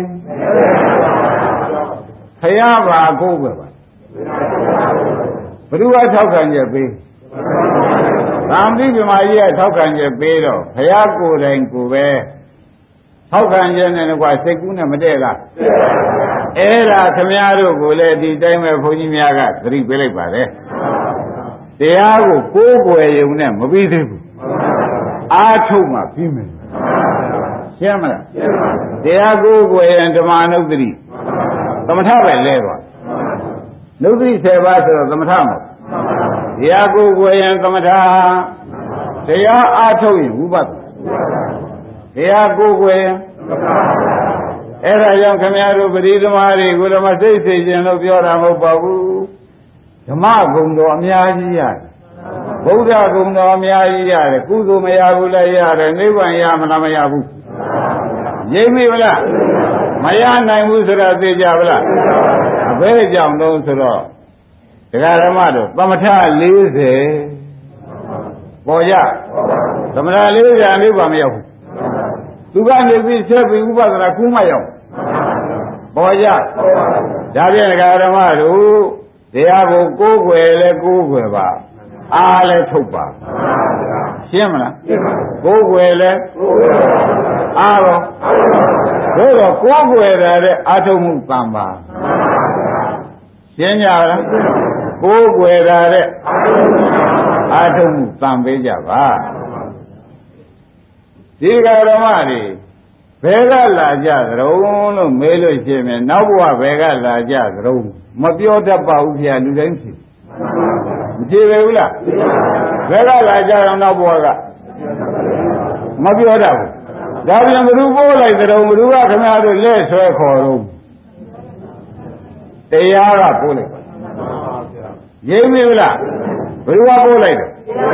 ဖယားပါကိုပဲပါဘယ်သူကထောက်ခံချက်ပေးသံဃိဗမာကြီးကထောက်ခံချက်ပေးတော့ဖယားကိုယ်တိုင်ကိုပဲထောက်ခံချက်နဲ့ကွာစိတ်ကူးနဲ့မတည့်လားအဲ့ဒါခမည်းတော်ကိုလည်းဒီတိုင်းပဲဘုန်းကြီးများကသတိပေးလိုက်ပါလေတရားကိုကိုးကွယ်ရုံနဲ့မပြီးသေးဘူးအားထုတ်မှပြီးမယ်ရှင်းမလားတရားကိုးကွယ်ရင်ဓမ္မနုဒ္ဓတိသမထပဲလဲသွားနုဒ္ဓတိဆယ်ပါးဆိုတော့သမထမဟုတ်တရားကိုးကွယ်ရင်သမထတရားအားထုတ်ရင်ဝိပဿနာတရားကိုးကွယ်ရင်အဲ့ဒါကြောင့်ခင်ဗျားတို့ပရိသမားတွေကိုလည်းမစိတ်စိတ်ချင်းလို့ပြောတာမဟုတ်ပါဘူးဓမ္မဂုဏ်တော်အများကြီးရတယ်ဗုဒ္ဓဂုဏ်တော်အများကြီးရတယ်ကုသိုလ်မရဘူးလည်းရတယ်နိဗ္ဗာန်ရမလားမရဘူးရိပ်မိဗလားမရနိုင်ဘူးဆိုတော့သိကြဗလားအဘယ်ကြောင့်တော့ဆိုတော့ဒကာဓမ္မတို့သမထ၄၀ပေါ်ကြသမထ၄၀နိဗ္ဗာန်မရောက်ဘူးသူကနေပြီးဆက်ပြီးဥပဒနာကူးမရောက်ပေါ်ကြဒါဖြင့်ဒကာဓမ္မတို့တရားကိုကိုးကွယ်လဲကိုးကွယ်ပါအားလဲထုတ်ပါရှင်းမလားကိုးကွယ်လဲအားတော့ဘယ်တော့ကိုးကွယ်တာတဲ့အာထုတ်မှုတန်ပါရှင်းကြလားကိုးကွယ်တာတဲ့အာထုတ်မှုတန်ပေးကြပါဒီကဓမ္မတွေဘယ်ကလာကြသရုံလို့မေးလို့ရှိရင်နောက်ဘဝဘယ်ကလာကြသရုံမပြောတတ်ပါဘူးဗျာလူတိုင်းဖြစ်မဖြေပဲဘူးလားဘယ်ကလာကြတော့နောက်ဘဝကမပြောတတ်ဘူးဒါပြန်ဘ누구ပို့လိုက်သရုံဘ누구ကခင်ဗျားတို့လက်ဆွဲခေါ်တော့တရားကပို့လိုက်ရိပ်မိလားဘ누구ကပို့လိုက်တယ်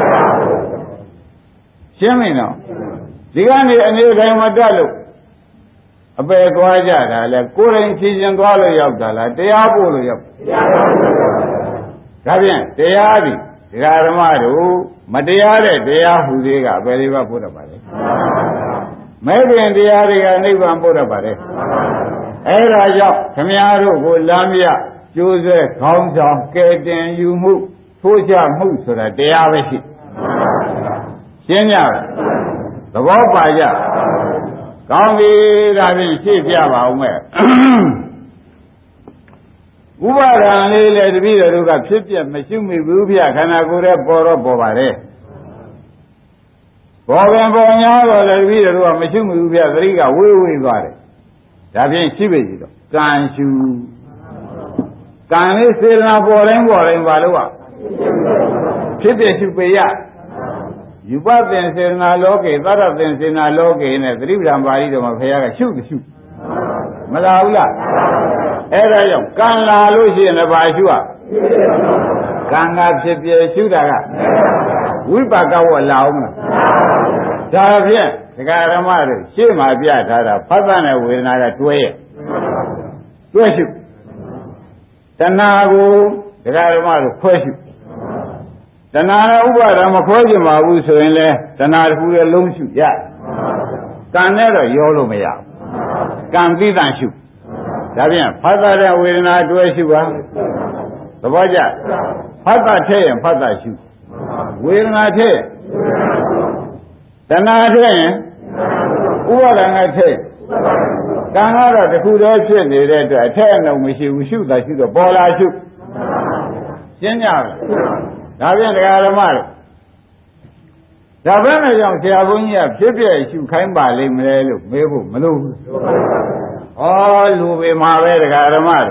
ရှင်းမင်းတော့ဒီကနေ့အနေတိုင်းမတတ်လို့အပယ်သွားကြတာလဲကိုယ်တိုင်ဖြည့်ရှင်သွားလို့ရောက်တာလားတရားပို့လို့ရောက်ဒါဖြင့်တရားသည်ဒကာဓမ္မတို့မတရားတဲ့တရားဟူသေးကအပယ်လေးပါပို့တတ်ပါလေမဲ့ခင်တရားတွေကနိဗ္ဗာန်ပို့တတ်ပါလေအဲ့ဒါကြောင့်ခမည်းတော်ကိုလမ်းမြကျိုးဆွဲခေါင်းဆောင်ကဲတင်ယူမှုထိုးချမှုဆိုတာတရားပဲရှိရှင်းကြပါသဘောပါကြကောင်းပြီဒါဖြင့်ရှင်းပြပါဦးမယ်ဥပါဒံလေးလေတပည့်တော်တို့ကဖြစ်ပြမရှိမိဘူးဗျခန္ဓာကိုယ်ရဲ့ပေါ်တော့ပေါ်ပါလေပေါ်ပြန်ပေါ်냐တော့လေတပည့်တော်တို့ကမရှိမိဘူးဗျသတိကဝေးဝေးသွားတယ်ဒါဖြင့်ရှိပြီကြည့်တော့ကံရှုကံလေးစေတနာပေါ်တိုင်းပေါ်တိုင်းပါလို့ကဖြစ်ပြရှုပေရယူပသင်္စေနာလောကေသရ္တသင်္စေနာလောကေနဲ့သတိပ္ပံပါဠိတော်မှာဘုရားကရှုရှုမလားဘူးလားအဲ့ဒါကြောင့်ကံလာလို့ရှိရင်လည်းဘာရှုရကံကဖြစ်ပြရှုတာကဝိပါကဝလာအောင်မလားဒါဖြင့်ဒကာရမတို့ရှေ့မှာပြထားတာဖတ်တဲ့နဲ့ဝေဒနာကတွဲရတွဲရှုတဏှာကိုဒကာရမတို့ခွဲရှုတဏှာနဲ့ဥပါဒံမခွဲကြပါဘူးဆိုရင်လေတဏှာတစ်ခုလည်းလုံးရှုရကံနဲ့တော့ရောလို့မရဘူးကံသိတန်ရှုဒါဖြင့်ဖတ်တဲ့ဝေဒနာတွဲရှုပါသဘောကျဖတ်တာထည့်ရင်ဖတ်တာရှုဝေဒနာထည့်တဏှာထည့်ရင်ဥပါဒံကထည့်ကံကတော့တစ်ခုတည်းဖြစ်နေတဲ့အတွက်အထက်အနှုံမရှိဘူးရှုတာရှုတော့ပေါ်လာရှုရှင်းကြလားဒါဖြင့်တရားဓမ္မတို့ဒါဘယ်နဲ့ကြောင့်ဆရာဘုန်းကြီးကဖြစ်ပြရှုခိုင်းပါလိမ့်မလဲလို့မေးဖို့မလိုဘူး။ဩလူပေမှာပဲတရားဓမ္မတို့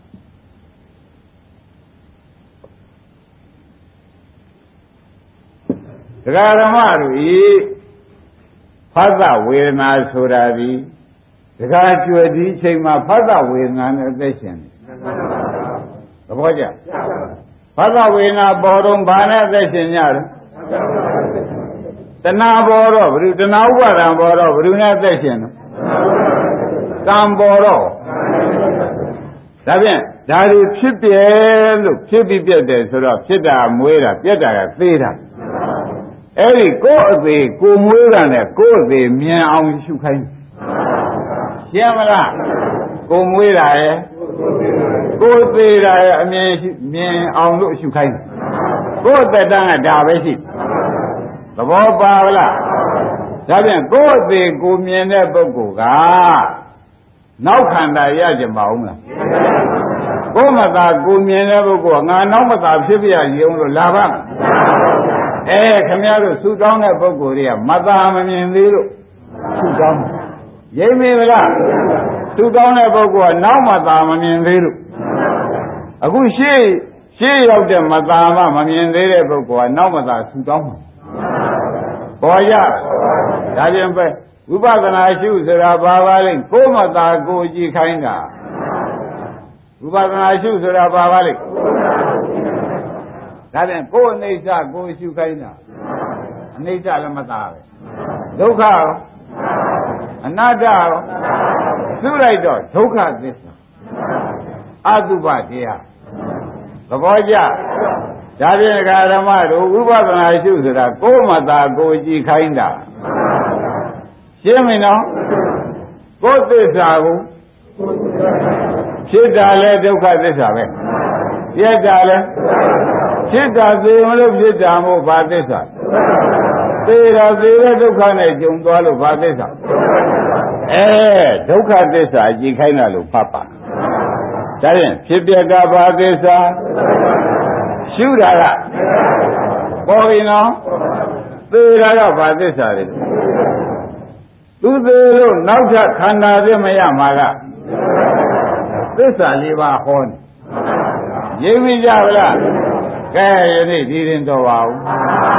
တရားဓမ္မတို့ဤဖသဝေဒနာဆိုတာဒီတရားကျွယ်ဒီချိန်မှာဖသဝေဒနာနဲ့အသက်ရှင်တယ်။သဘောကျ။ဖသဝေဒနာပေါ်တော့ဘာနဲ့အသက်ရှင်ကြလဲတဏှာပေါ်တော့ဘယ်သူတဏှာဥပါဒံပေါ်တော့ဘယ်သူနဲ့အသက်ရှင်လဲကံပေါ်တော့ဒါဖြင့်ဒါတွေဖြစ်ပြဲလို့ဖြစ်ပြီးပြက်တယ်ဆိုတော့ဖြစ်တာမွေးတာပြက်တာကသေးတာအဲ့ဒီကိုယ်အသေးကိုမွေးတာနဲ့ကိုယ်အသေးမြင်အောင်ရှုခိုင်းရှင်းမလားကိုမွေးတာရဲ့ကိုယ်သေးတာရဲ့အမြင်မြင်အောင်လို့ရှုခိုင်းကိုယ်သက်တမ်းကဒါပဲရှိသဘောပါလားဒါပြန်ကိုယ်အသေးကိုမြင်တဲ့ပုဂ္ဂိုလ်ကနောက်ခန္ဓာရကြမအောင်လားကိုယ်မသာကိုမြင်တဲ့ပုဂ္ဂိုလ်ကငါနောက်မသာဖြစ်ပြရရုံလို့လာပါအဲခမရတို့ဆူတောင်းတဲ့ပုဂ္ဂိုလ်တွေကမသာမမြင်သေးလို့ဆူတောင်းရိပ်မေလားဆူတောင်းတဲ့ပုဂ္ဂိုလ်ကနောက်မသာမမြင်သေးလို့အခုရှေ့ရှေ့ရောက်တဲ့မသာမမမြင်သေးတဲ့ပုဂ္ဂိုလ်ကနောက်မသာဆူတောင်းမှာပေါ်ရဒါပြန်ပဲဝိပဿနာရှုဆိုတာဘာပါလဲကိုယ်မသာကိုကြည့်ခိုင်းတာဝိပဿနာရှုဆိုတာဘာပါလဲဒါပြန်ကိုယ်အိဋ္ဌကိုရှုခိုင်းတာအနိစ္စလည်းမသာပဲဒုက္ခရောအနတ္တရောရှုလိုက်တော့ဒုက္ခသစ္စာအတုပတရားသဘောကျဒါပြန်ဓမ္မတို့ဝိပဿနာရှုဆိုတာကိုယ်မသာကိုကြည့်ခိုင်းတာရှင်းပြီနော်ကိုယ်သစ္စာကိုဖြစ်တာလဲဒုက္ခသစ္စာပဲပြက်တာလဲဖြစ်တာသေမလို့ဖြစ်တာမို့ဘာသစ္စာသေတာသေတဲ့ဒုက္ခနဲ့ကြုံသွားလို့ဘာသစ္စာအဲဒုက္ခသစ္စာကြည်ခိုင်းတာလို့ဖတ်ပါဒါရင်ဖြစ်ပြကဘာသစ္စာရှုတာကပေါ်ပြီနော်သေတာကဘာသစ္စာလဲသူသေးလို့နောက်ထပ်ခန္ဓာသိမရမှာကသစ္စာလေးပါးဟောနေရိပ်မိကြဗလားကဲယနေ့ဒီရင်တော်ပါဦး